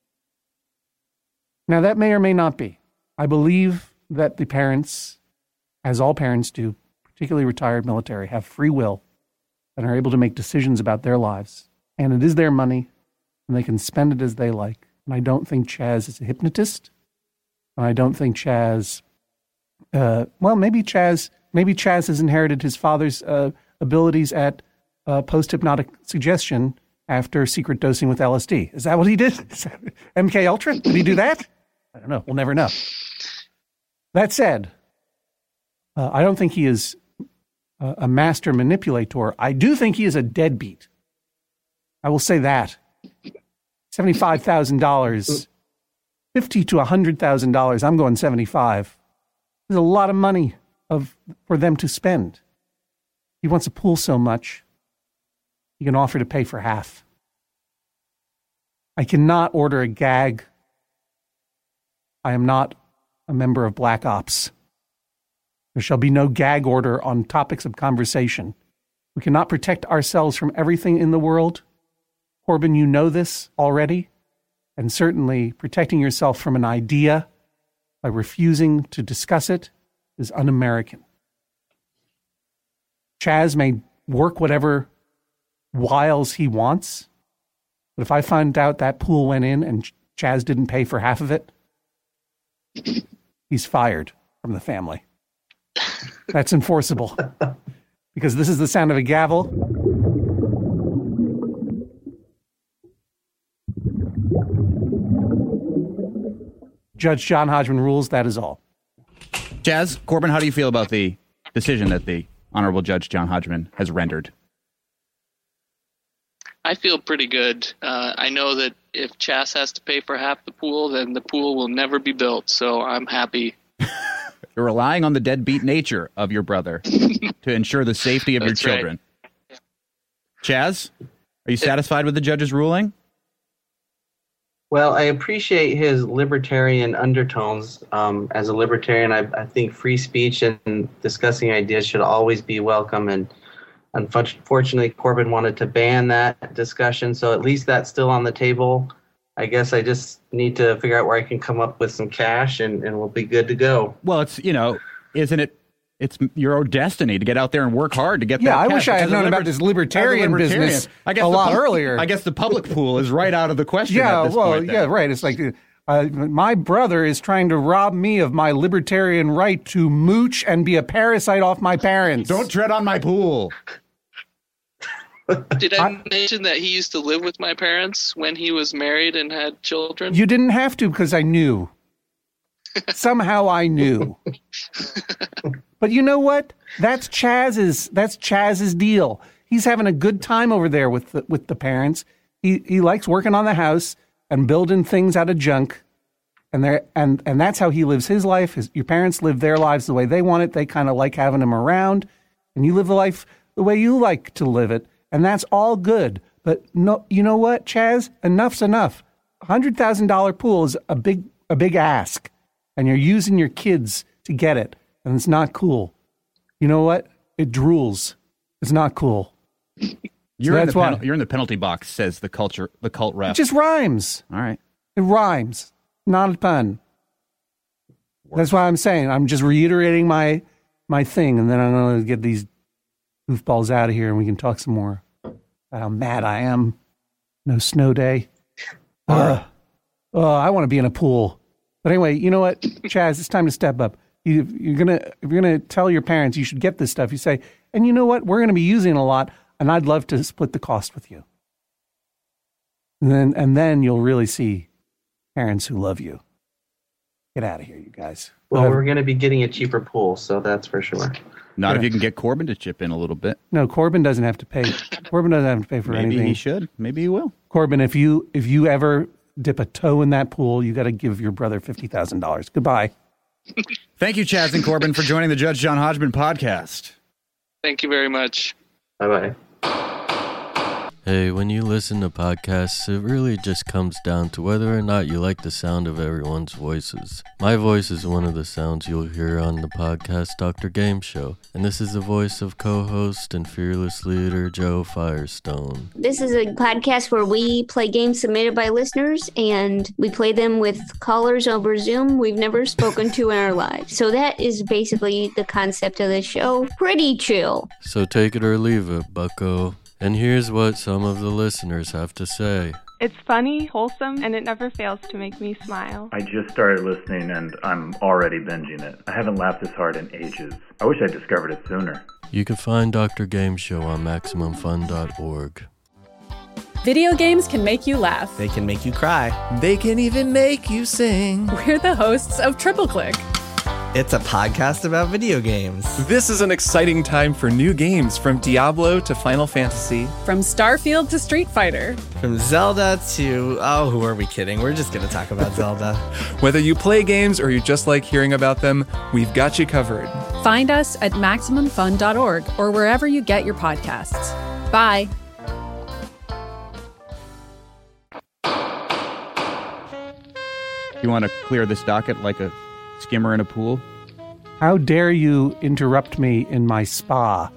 Now, that may or may not be. I believe that the parents, as all parents do, particularly retired military, have free will and are able to make decisions about their lives. And it is their money, and they can spend it as they like. And I don't think Chaz is a hypnotist. And I don't think Chaz, uh, well, maybe Chaz, maybe Chaz has inherited his father's uh, abilities at uh, post-hypnotic suggestion after secret dosing with L S D. Is that what he did? M K Ultra? Did he do that? I don't know. We'll never know. That said, uh, I don't think he is a, a master manipulator. I do think he is a deadbeat. I will say that. seventy-five thousand dollars, fifty thousand to one hundred thousand dollars. I'm going seventy-five. There's a lot of money of for them to spend. He wants a pool so much, he can offer to pay for half. I cannot order a gag. I am not a member of Black Ops. There shall be no gag order on topics of conversation. We cannot protect ourselves from everything in the world. Corbin, you know this already. And certainly protecting yourself from an idea by refusing to discuss it is un-American. Chaz may work whatever wiles he wants, but if I find out that pool went in and Chaz didn't pay for half of it, he's fired from the family. That's enforceable. Because this is the sound of a gavel. Judge John Hodgman rules, that is all. Chaz, Corbin, how do you feel about the decision that the Honorable Judge John Hodgman has rendered? I feel pretty good. Uh, I know that if Chaz has to pay for half the pool, then the pool will never be built, so I'm happy. You're relying on the deadbeat nature of your brother to ensure the safety of your children. Right. Chaz, are you satisfied with the judge's ruling? Well, I appreciate his libertarian undertones. Um, as a libertarian, I, I think free speech and discussing ideas should always be welcome. And unfortunately, Corbin wanted to ban that discussion, so at least that's still on the table. I guess I just need to figure out where I can come up with some cash, and, and we'll be good to go. Well, it's, you know, isn't it it's your destiny to get out there and work hard to get Yeah, that I cash. wish I had As a known liber- about this libertarian, as a libertarian, business I guess a the lot pub- earlier. I guess the public pool is right out of the question Yeah, at this well, point. yeah, then. right. It's like uh, my brother is trying to rob me of my libertarian right to mooch and be a parasite off my parents. Don't tread on my pool. Did I mention that he used to live with my parents when he was married and had children? You didn't have to because I knew. Somehow I knew. But you know what? That's Chaz's. That's Chaz's deal. He's having a good time over there with the, with the parents. He he likes working on the house and building things out of junk, and there and and that's how he lives his life. His, your parents live their lives the way they want it. They kind of like having him around, and you live the life the way you like to live it, and that's all good. But no, you know what, Chaz? Enough's enough. A hundred thousand dollar pool is a big a big ask, and you're using your kids to get it, and it's not cool. You know what? It drools. It's not cool. You're, So in that's the why. pen- you're in the penalty box, says the culture, the cult rep. It just rhymes. All right. It rhymes. Not a pun. That's why I'm saying. I'm just reiterating my my thing, and then I'm going to get these goofballs out of here, and we can talk some more about how mad I am. No snow day. Uh, oh, I want to be in a pool. But anyway, you know what, Chaz? It's time to step up. You, you're gonna if you're gonna tell your parents you should get this stuff. You say, and you know what? We're going to be using it a lot, and I'd love to split the cost with you. And then and then you'll really see parents who love you. Get out of here, you guys. Well, We'll we're have- going to be getting a cheaper pool, so that's for sure. Not Yeah. if you can get Corbin to chip in a little bit. no, Corbin doesn't have to pay. Corbin doesn't have to pay for Maybe anything. he should. Maybe he will. Corbin, if you if you ever dip a toe in that pool, you got to give your brother fifty thousand dollars. Goodbye. Thank you, Chaz and Corbin, for joining the Judge John Hodgman podcast. Thank you very much. Bye-bye. Hey, when you listen to podcasts, it really just comes down to whether or not you like the sound of everyone's voices. My voice is one of the sounds you'll hear on the podcast Doctor Game Show, and this is the voice of co-host and fearless leader Joe Firestone. This is a podcast where we play games submitted by listeners, and we play them with callers over Zoom we've never spoken to in our lives. So that is basically the concept of the show. Pretty chill. So take it or leave it, bucko. And here's what some of the listeners have to say. It's funny, wholesome, and it never fails to make me smile. I just started listening and I'm already binging it. I haven't laughed this hard in ages. I wish I discovered it sooner. You can find Doctor Game Show on Maximum Fun dot org. Video games can make you laugh. They can make you cry. They can even make you sing. We're the hosts of Triple Click. It's a podcast about video games. This is an exciting time for new games, from Diablo to Final Fantasy. From Starfield to Street Fighter. From Zelda to... Oh, who are we kidding? We're just going to talk about Zelda. Whether you play games or you just like hearing about them, we've got you covered. Find us at Maximum Fun dot org or wherever you get your podcasts. Bye. You want to clear this docket like a skimmer in a pool? How dare you interrupt me in my spa?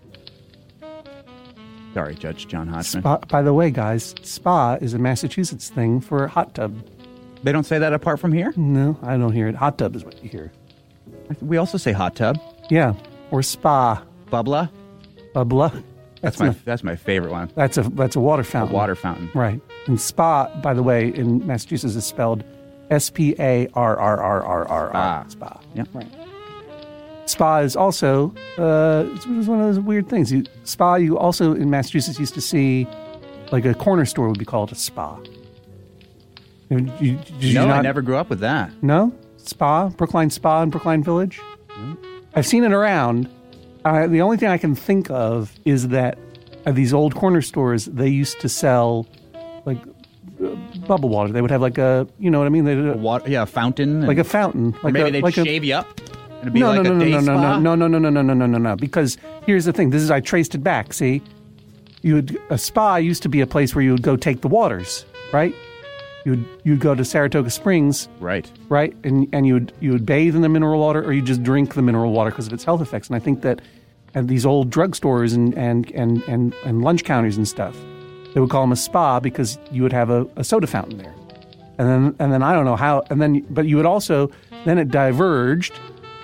Sorry, Judge John Hodgman. Spa, by the way, guys, spa is a Massachusetts thing for hot tub. They don't say that apart from here? No, I don't hear it. Hot tub is what you hear. We also say hot tub. Yeah, or spa. Bubbla. Bubbla. That's, That's my not- that's my favorite one. That's a that's a water A fountain. water fountain. Right. And spa, by the way, in Massachusetts is spelled S P A R R R R R R. Spa. Spa. Yeah. Right. Spa is also uh, it's one of those weird things. You, spa, you also in Massachusetts used to see, like a corner store would be called a spa. You, you, did you No, I not- never grew up with that. No? Spa? Brookline Spa in Brookline Village? I've seen it around. Uh, the only thing I can think of is that at these old corner stores, they used to sell, like, uh, bubble water. They would have, like, a, you know what I mean? They A water, yeah, a fountain. like a and- fountain. or Like maybe a, they'd like a, shave you up. And it'd be no, like no, a no, day no, no, spa. no, no, no, no, no, no, no, no, no. Because here's the thing. This is, I traced it back. See, you would, a spa used to be a place where you would go take the waters, right? You'd you'd go to Saratoga Springs, Right. right? And and you would you would bathe in the mineral water, or you just drink the mineral water because of its health effects. And I think that at these old drugstores and and and and and lunch counters and stuff, they would call them a spa because you would have a, a soda fountain there. And then and then I don't know how. And then but you would also then it diverged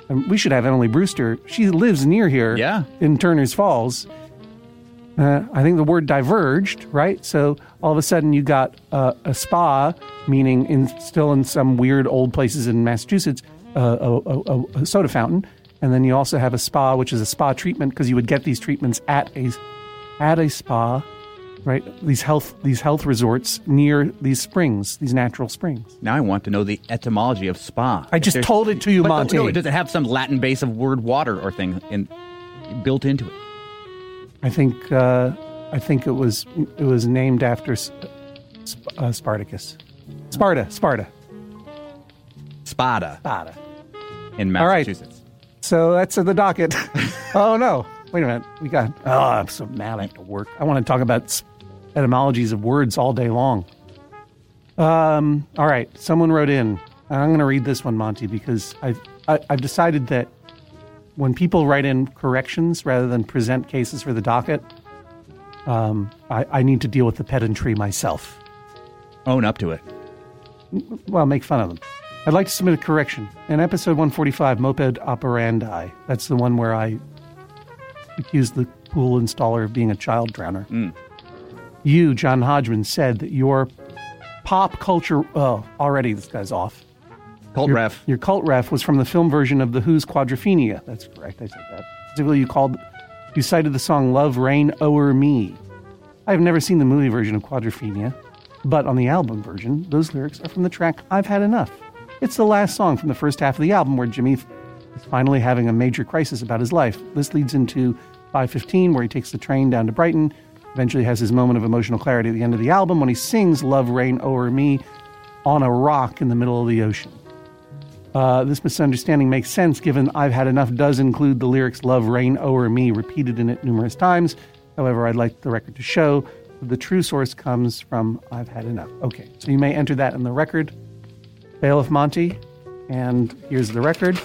And we should have Emily Brewster. She lives near here Yeah. in Turner's Falls. Uh, I think the word diverged, right? So all of a sudden you got uh, a spa, meaning in still in some weird old places in Massachusetts, uh, a, a, a soda fountain. And then you also have a spa, which is a spa treatment, because you would get these treatments at a at a spa, right? These health these health resorts near these springs, these natural springs. Now I want to know the etymology of spa. I If just there's- told it to you, but Monty. No, does it have some Latin base of word water or thing in, built into it? I think uh, I think it was it was named after S- Sp- uh, Spartacus. Sparta, Sparta, Spada Sparta. in All right. Massachusetts. So that's uh, the docket. Oh no! Wait a minute. We got. Oh, I'm so mad. I have to work. I want to talk about s- etymologies of words all day long. Um. All right. Someone wrote in. And I'm going to read this one, Monty, because I've I, I've decided that when people write in corrections rather than present cases for the docket, um, I, I need to deal with the pedantry myself. Own up to it. Well, make fun of them. I'd like to submit a correction. In episode one forty-five, Moped Operandi, that's the one where I accused the pool installer of being a child drowner. Mm. You, John Hodgman, said that your pop culture... Oh, already this guy's off. Cult your, ref. Your cult ref was from the film version of The Who's Quadrophenia. That's correct, I said that. Specifically, you called... You cited the song Love Reign O'er Me. I've never seen the movie version of Quadrophenia, but on the album version, those lyrics are from the track I've Had Enough. It's the last song from the first half of the album where Jimmy f- is finally having a major crisis about his life. This leads into five fifteen, where he takes the train down to Brighton, eventually has his moment of emotional clarity at the end of the album when he sings Love Reign O'er Me on a rock in the middle of the ocean. Uh, this misunderstanding makes sense given I've Had Enough does include the lyrics Love Reign O'er Me repeated in it numerous times. However, I'd like the record to show that the true source comes from I've Had Enough. Okay, so you may enter that in the record. Bailiff Monty, and here's the record.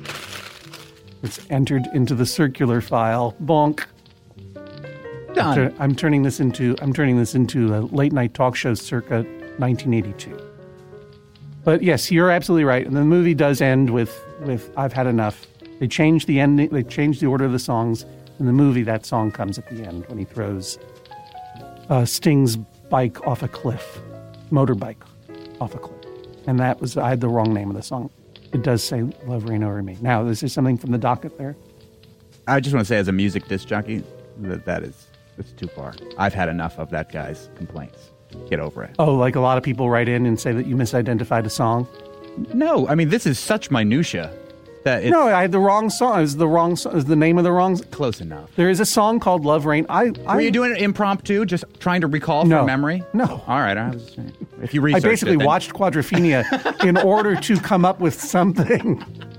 It's entered into the circular file. Bonk. Done. I'm, tur- I'm turning this into I'm turning this into a late night talk show circa nineteen eighty-two. But yes, you're absolutely right. And the movie does end with with I've Had Enough. They changed the ending. They changed the order of the songs. In the movie, that song comes at the end when he throws uh, Sting's bike off a cliff, motorbike off a cliff. And that was, I had the wrong name of the song. It does say Love Reign Over Me. Now, is there something from the docket there? I just want to say, as a music disc jockey, that that is it's too far. I've had enough of that guy's complaints. Get over it. Oh, like a lot of people write in and say that you misidentified a song? No, I mean, this is such minutia that it's No, I had the wrong song. It was the wrong song. Is the name of the wrong song? close enough. There is a song called Love Reign. I, I Were you doing it impromptu, just trying to recall No. from memory? No. All right, I was saying. If you I researched basically it, then- watched Quadrophenia in order to come up with something,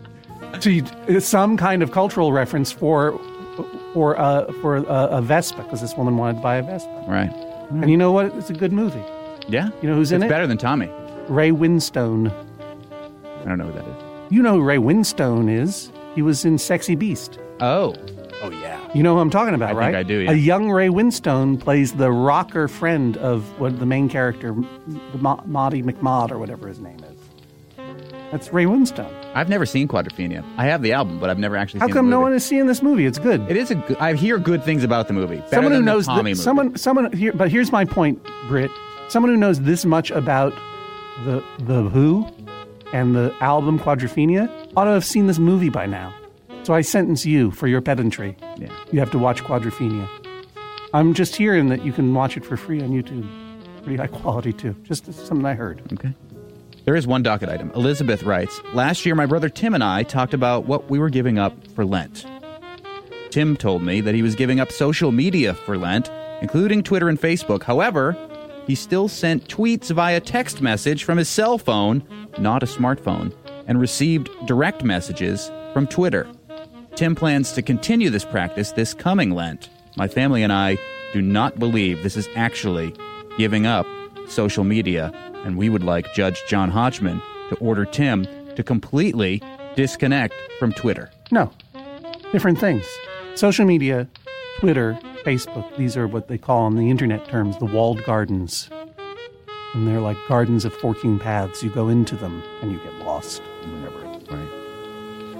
to some kind of cultural reference for for uh, for a, a Vespa, because this woman wanted to buy a Vespa. Right. And you know what? It's a good movie. Yeah. You know who's in it's it? better than Tommy. Ray Winstone. I don't know who that is. You know who Ray Winstone is? He was in Sexy Beast. Oh. Oh, yeah. You know who I'm talking about, I think right? I do, yeah. A young Ray Winstone plays the rocker friend of what the main character, the Mo- Monty McMod or whatever his name is. That's Ray Winstone. I've never seen Quadrophenia. I have the album, but I've never actually How seen come the no movie. one is seeing this movie? It's good. It is a good... I hear good things about the movie. Better Someone who than knows the Tommy thi- movie. someone someone here, but here's my point, Britt. Someone who knows this much about the the Who and the album Quadrophenia ought to have seen this movie by now. So I sentence you for your pedantry. Yeah. You have to watch Quadrophenia. I'm just hearing that you can watch it for free on YouTube. Pretty high quality too. Just something I heard. Okay. There is one docket item. Elizabeth writes, last year my brother Tim and I talked about what we were giving up for Lent. Tim told me that he was giving up social media for Lent, including Twitter and Facebook. However, he still sent tweets via text message from his cell phone, not a smartphone, and received direct messages from Twitter. Tim plans to continue this practice this coming Lent. My family and I do not believe this is actually giving up social media, and we would like Judge John Hodgman to order Tim to completely disconnect from Twitter. No. Different things. Social media, Twitter, Facebook, these are what they call in the internet terms the walled gardens. And they're like gardens of forking paths. You go into them and you get lost. Whatever. Right.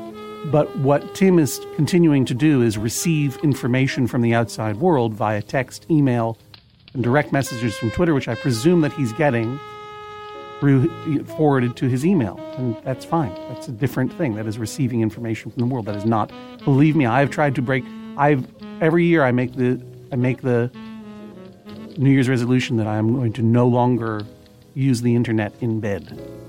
but what Tim is continuing to do is receive information from the outside world via text, email, and direct messages from Twitter, which I presume that he's getting through forwarded to his email. And that's fine. That's a different thing. That is receiving information from the world. That is not, believe me, I've tried to break, I've, every year I make the, I make the New Year's resolution that I'm going to no longer use the internet in bed.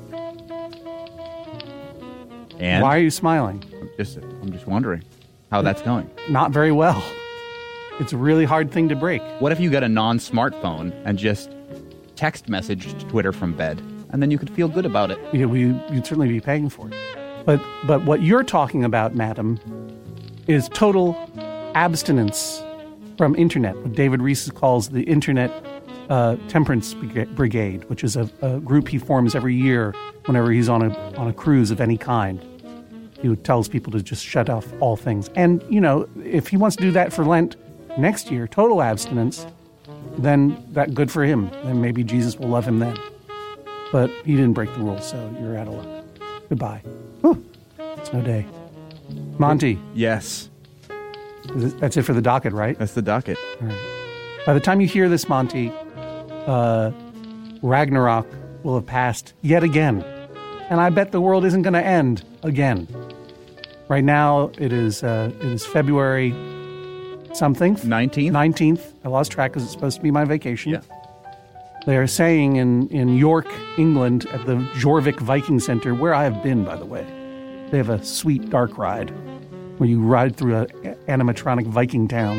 And why are you smiling? I'm just, I'm just wondering how that's going. Not very well. It's a really hard thing to break. What if you got a non-smartphone and just text messaged Twitter from bed, and then you could feel good about it? Yeah, we, you'd certainly be paying for it. But but what you're talking about, madam, is total abstinence from internet, what David Rees calls the Internet uh, Temperance Brigade, which is a, a group he forms every year whenever he's on a on a cruise of any kind. He tells people to just shut off all things. And, you know, if he wants to do that for Lent next year, total abstinence, then that good for him. Then maybe Jesus will love him then. But he didn't break the rules, so you're out of luck. Goodbye. Whew. It's no day. Monty. Yes. That's it for the docket, right? That's the docket. All right. By the time you hear this, Monty, uh, Ragnarok will have passed yet again. And I bet the world isn't going to end again. Right now, it is uh, it is February something. nineteenth? nineteenth. I lost track because it's supposed to be my vacation. Yeah. They are saying in, in York, England, at the Jorvik Viking Center, where I have been, by the way, they have a sweet dark ride where you ride through an animatronic Viking town.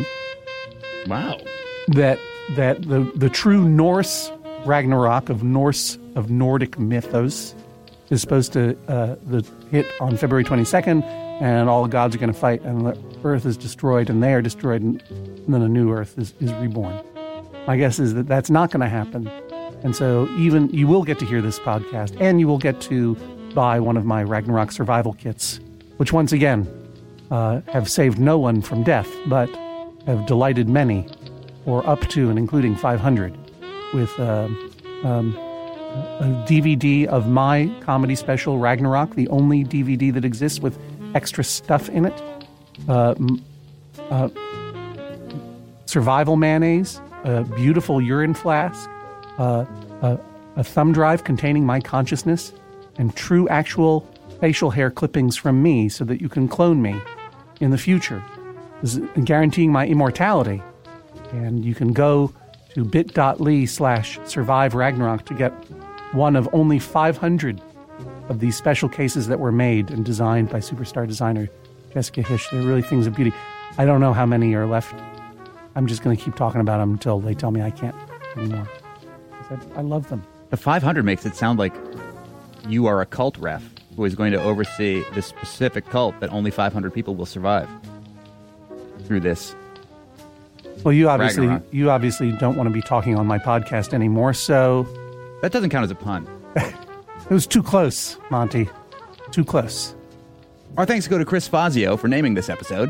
Wow. That that the, the true Norse Ragnarok of Norse of Nordic mythos is supposed to uh, the hit on February twenty-second, and all the gods are going to fight, and the Earth is destroyed, and they are destroyed, and, and then a new Earth is, is reborn. My guess is that that's not going to happen, and so even you will get to hear this podcast, and you will get to buy one of my Ragnarok survival kits, which once again uh, have saved no one from death, but have delighted many, or up to and including five hundred, with uh, um, a D V D of my comedy special, Ragnarok, the only D V D that exists with extra stuff in it. Uh, uh, survival mayonnaise, a beautiful urine flask, uh, a, a thumb drive containing my consciousness, and true actual facial hair clippings from me so that you can clone me in the future, guaranteeing my immortality. And you can go to bit.ly slash survive Ragnarok to get one of only five hundred of these special cases that were made and designed by superstar designer Jessica Hish. They're really things of beauty. I don't know how many are left. I'm just going to keep talking about them until they tell me I can't anymore. I, I love them. The five hundred makes it sound like you are a cult ref who is going to oversee this specific cult that only five hundred people will survive through this. Well, you obviously Ragnarok. you obviously don't want to be talking on my podcast anymore, so that doesn't count as a pun. It was too close, Monty. Too close. Our thanks go to Chris Fazio for naming this episode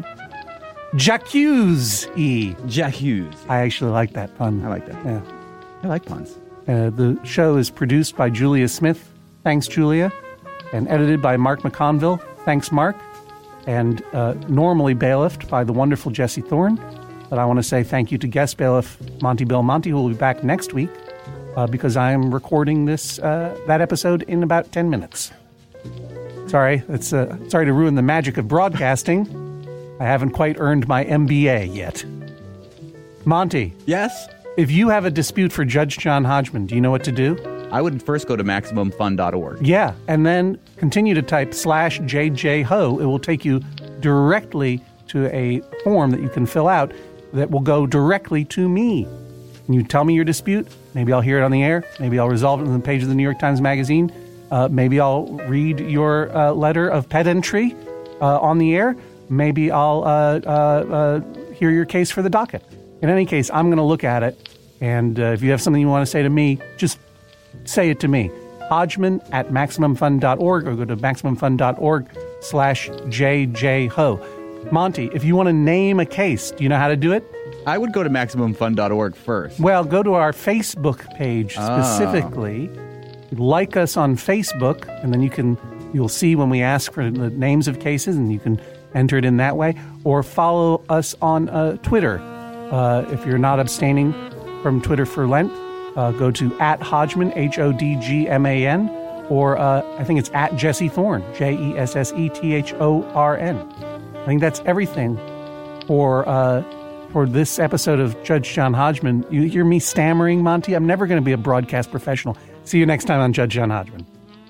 J'accuse E. J'accuse. I actually like that pun. I like that. Yeah. I like puns. Uh, the show is produced by Julia Smith. Thanks, Julia. And edited by Mark McConville. Thanks, Mark. And uh, normally bailiffed by the wonderful Jesse Thorne. But I want to say thank you to guest bailiff Monty Belmonte, who will be back next week uh, because I am recording this uh, that episode in about ten minutes. Sorry, it's uh, sorry to ruin the magic of broadcasting. I haven't quite earned my M B A yet. Monty. Yes? If you have a dispute for Judge John Hodgman, do you know what to do? I would first go to maximum fun dot org. Yeah, and then continue to type slash J J Ho. It will take you directly to a form that you can fill out that will go directly to me. And you tell me your dispute. Maybe I'll hear it on the air. Maybe I'll resolve it on the page of the New York Times Magazine. Uh, maybe I'll read your uh, letter of pedantry uh, on the air. Maybe I'll uh, uh, uh, hear your case for the docket. In any case, I'm going to look at it. And uh, if you have something you want to say to me, just say it to me. Hodgman at maximum fun dot org or go to maximum fun dot org slash J J Ho. Monty, if you want to name a case, do you know how to do it? I would go to maximum fun dot org first. Well, go to our Facebook page specifically. Oh. Like us on Facebook, and then you can you'll see when we ask for the names of cases, and you can enter it in that way. Or follow us on uh, Twitter. Uh, if you're not abstaining from Twitter for Lent, uh, go to at Hodgman, H O D G M A N, or uh, I think it's at Jesse Thorn, J E S S E T H O R N. I think that's everything for uh, for this episode of Judge John Hodgman. You hear me stammering, Monty? I'm never going to be a broadcast professional. See you next time on Judge John Hodgman.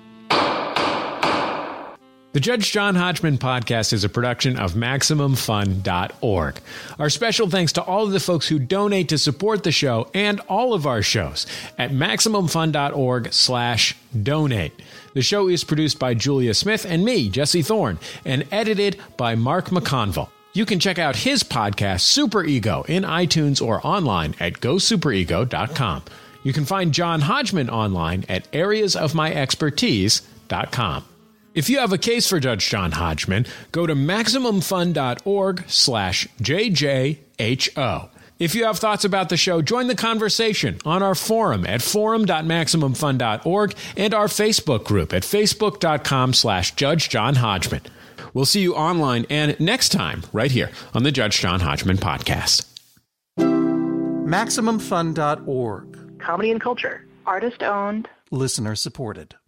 The Judge John Hodgman podcast is a production of Maximum Fun dot org. Our special thanks to all of the folks who donate to support the show and all of our shows at Maximum Fun dot org slash donate. The show is produced by Julia Smith and me, Jesse Thorne, and edited by Mark McConville. You can check out his podcast, Super Ego, in iTunes or online at go super ego dot com. You can find John Hodgman online at areas of my expertise dot com. If you have a case for Judge John Hodgman, go to Maximum Fun dot org slash J J H O. If you have thoughts about the show, join the conversation on our forum at forum dot maximum fun dot org and our Facebook group at facebook dot com slash Judge John Hodgman. We'll see you online and next time right here on the Judge John Hodgman podcast. Maximum Fun dot org. Comedy and culture. Artist owned. Listener supported.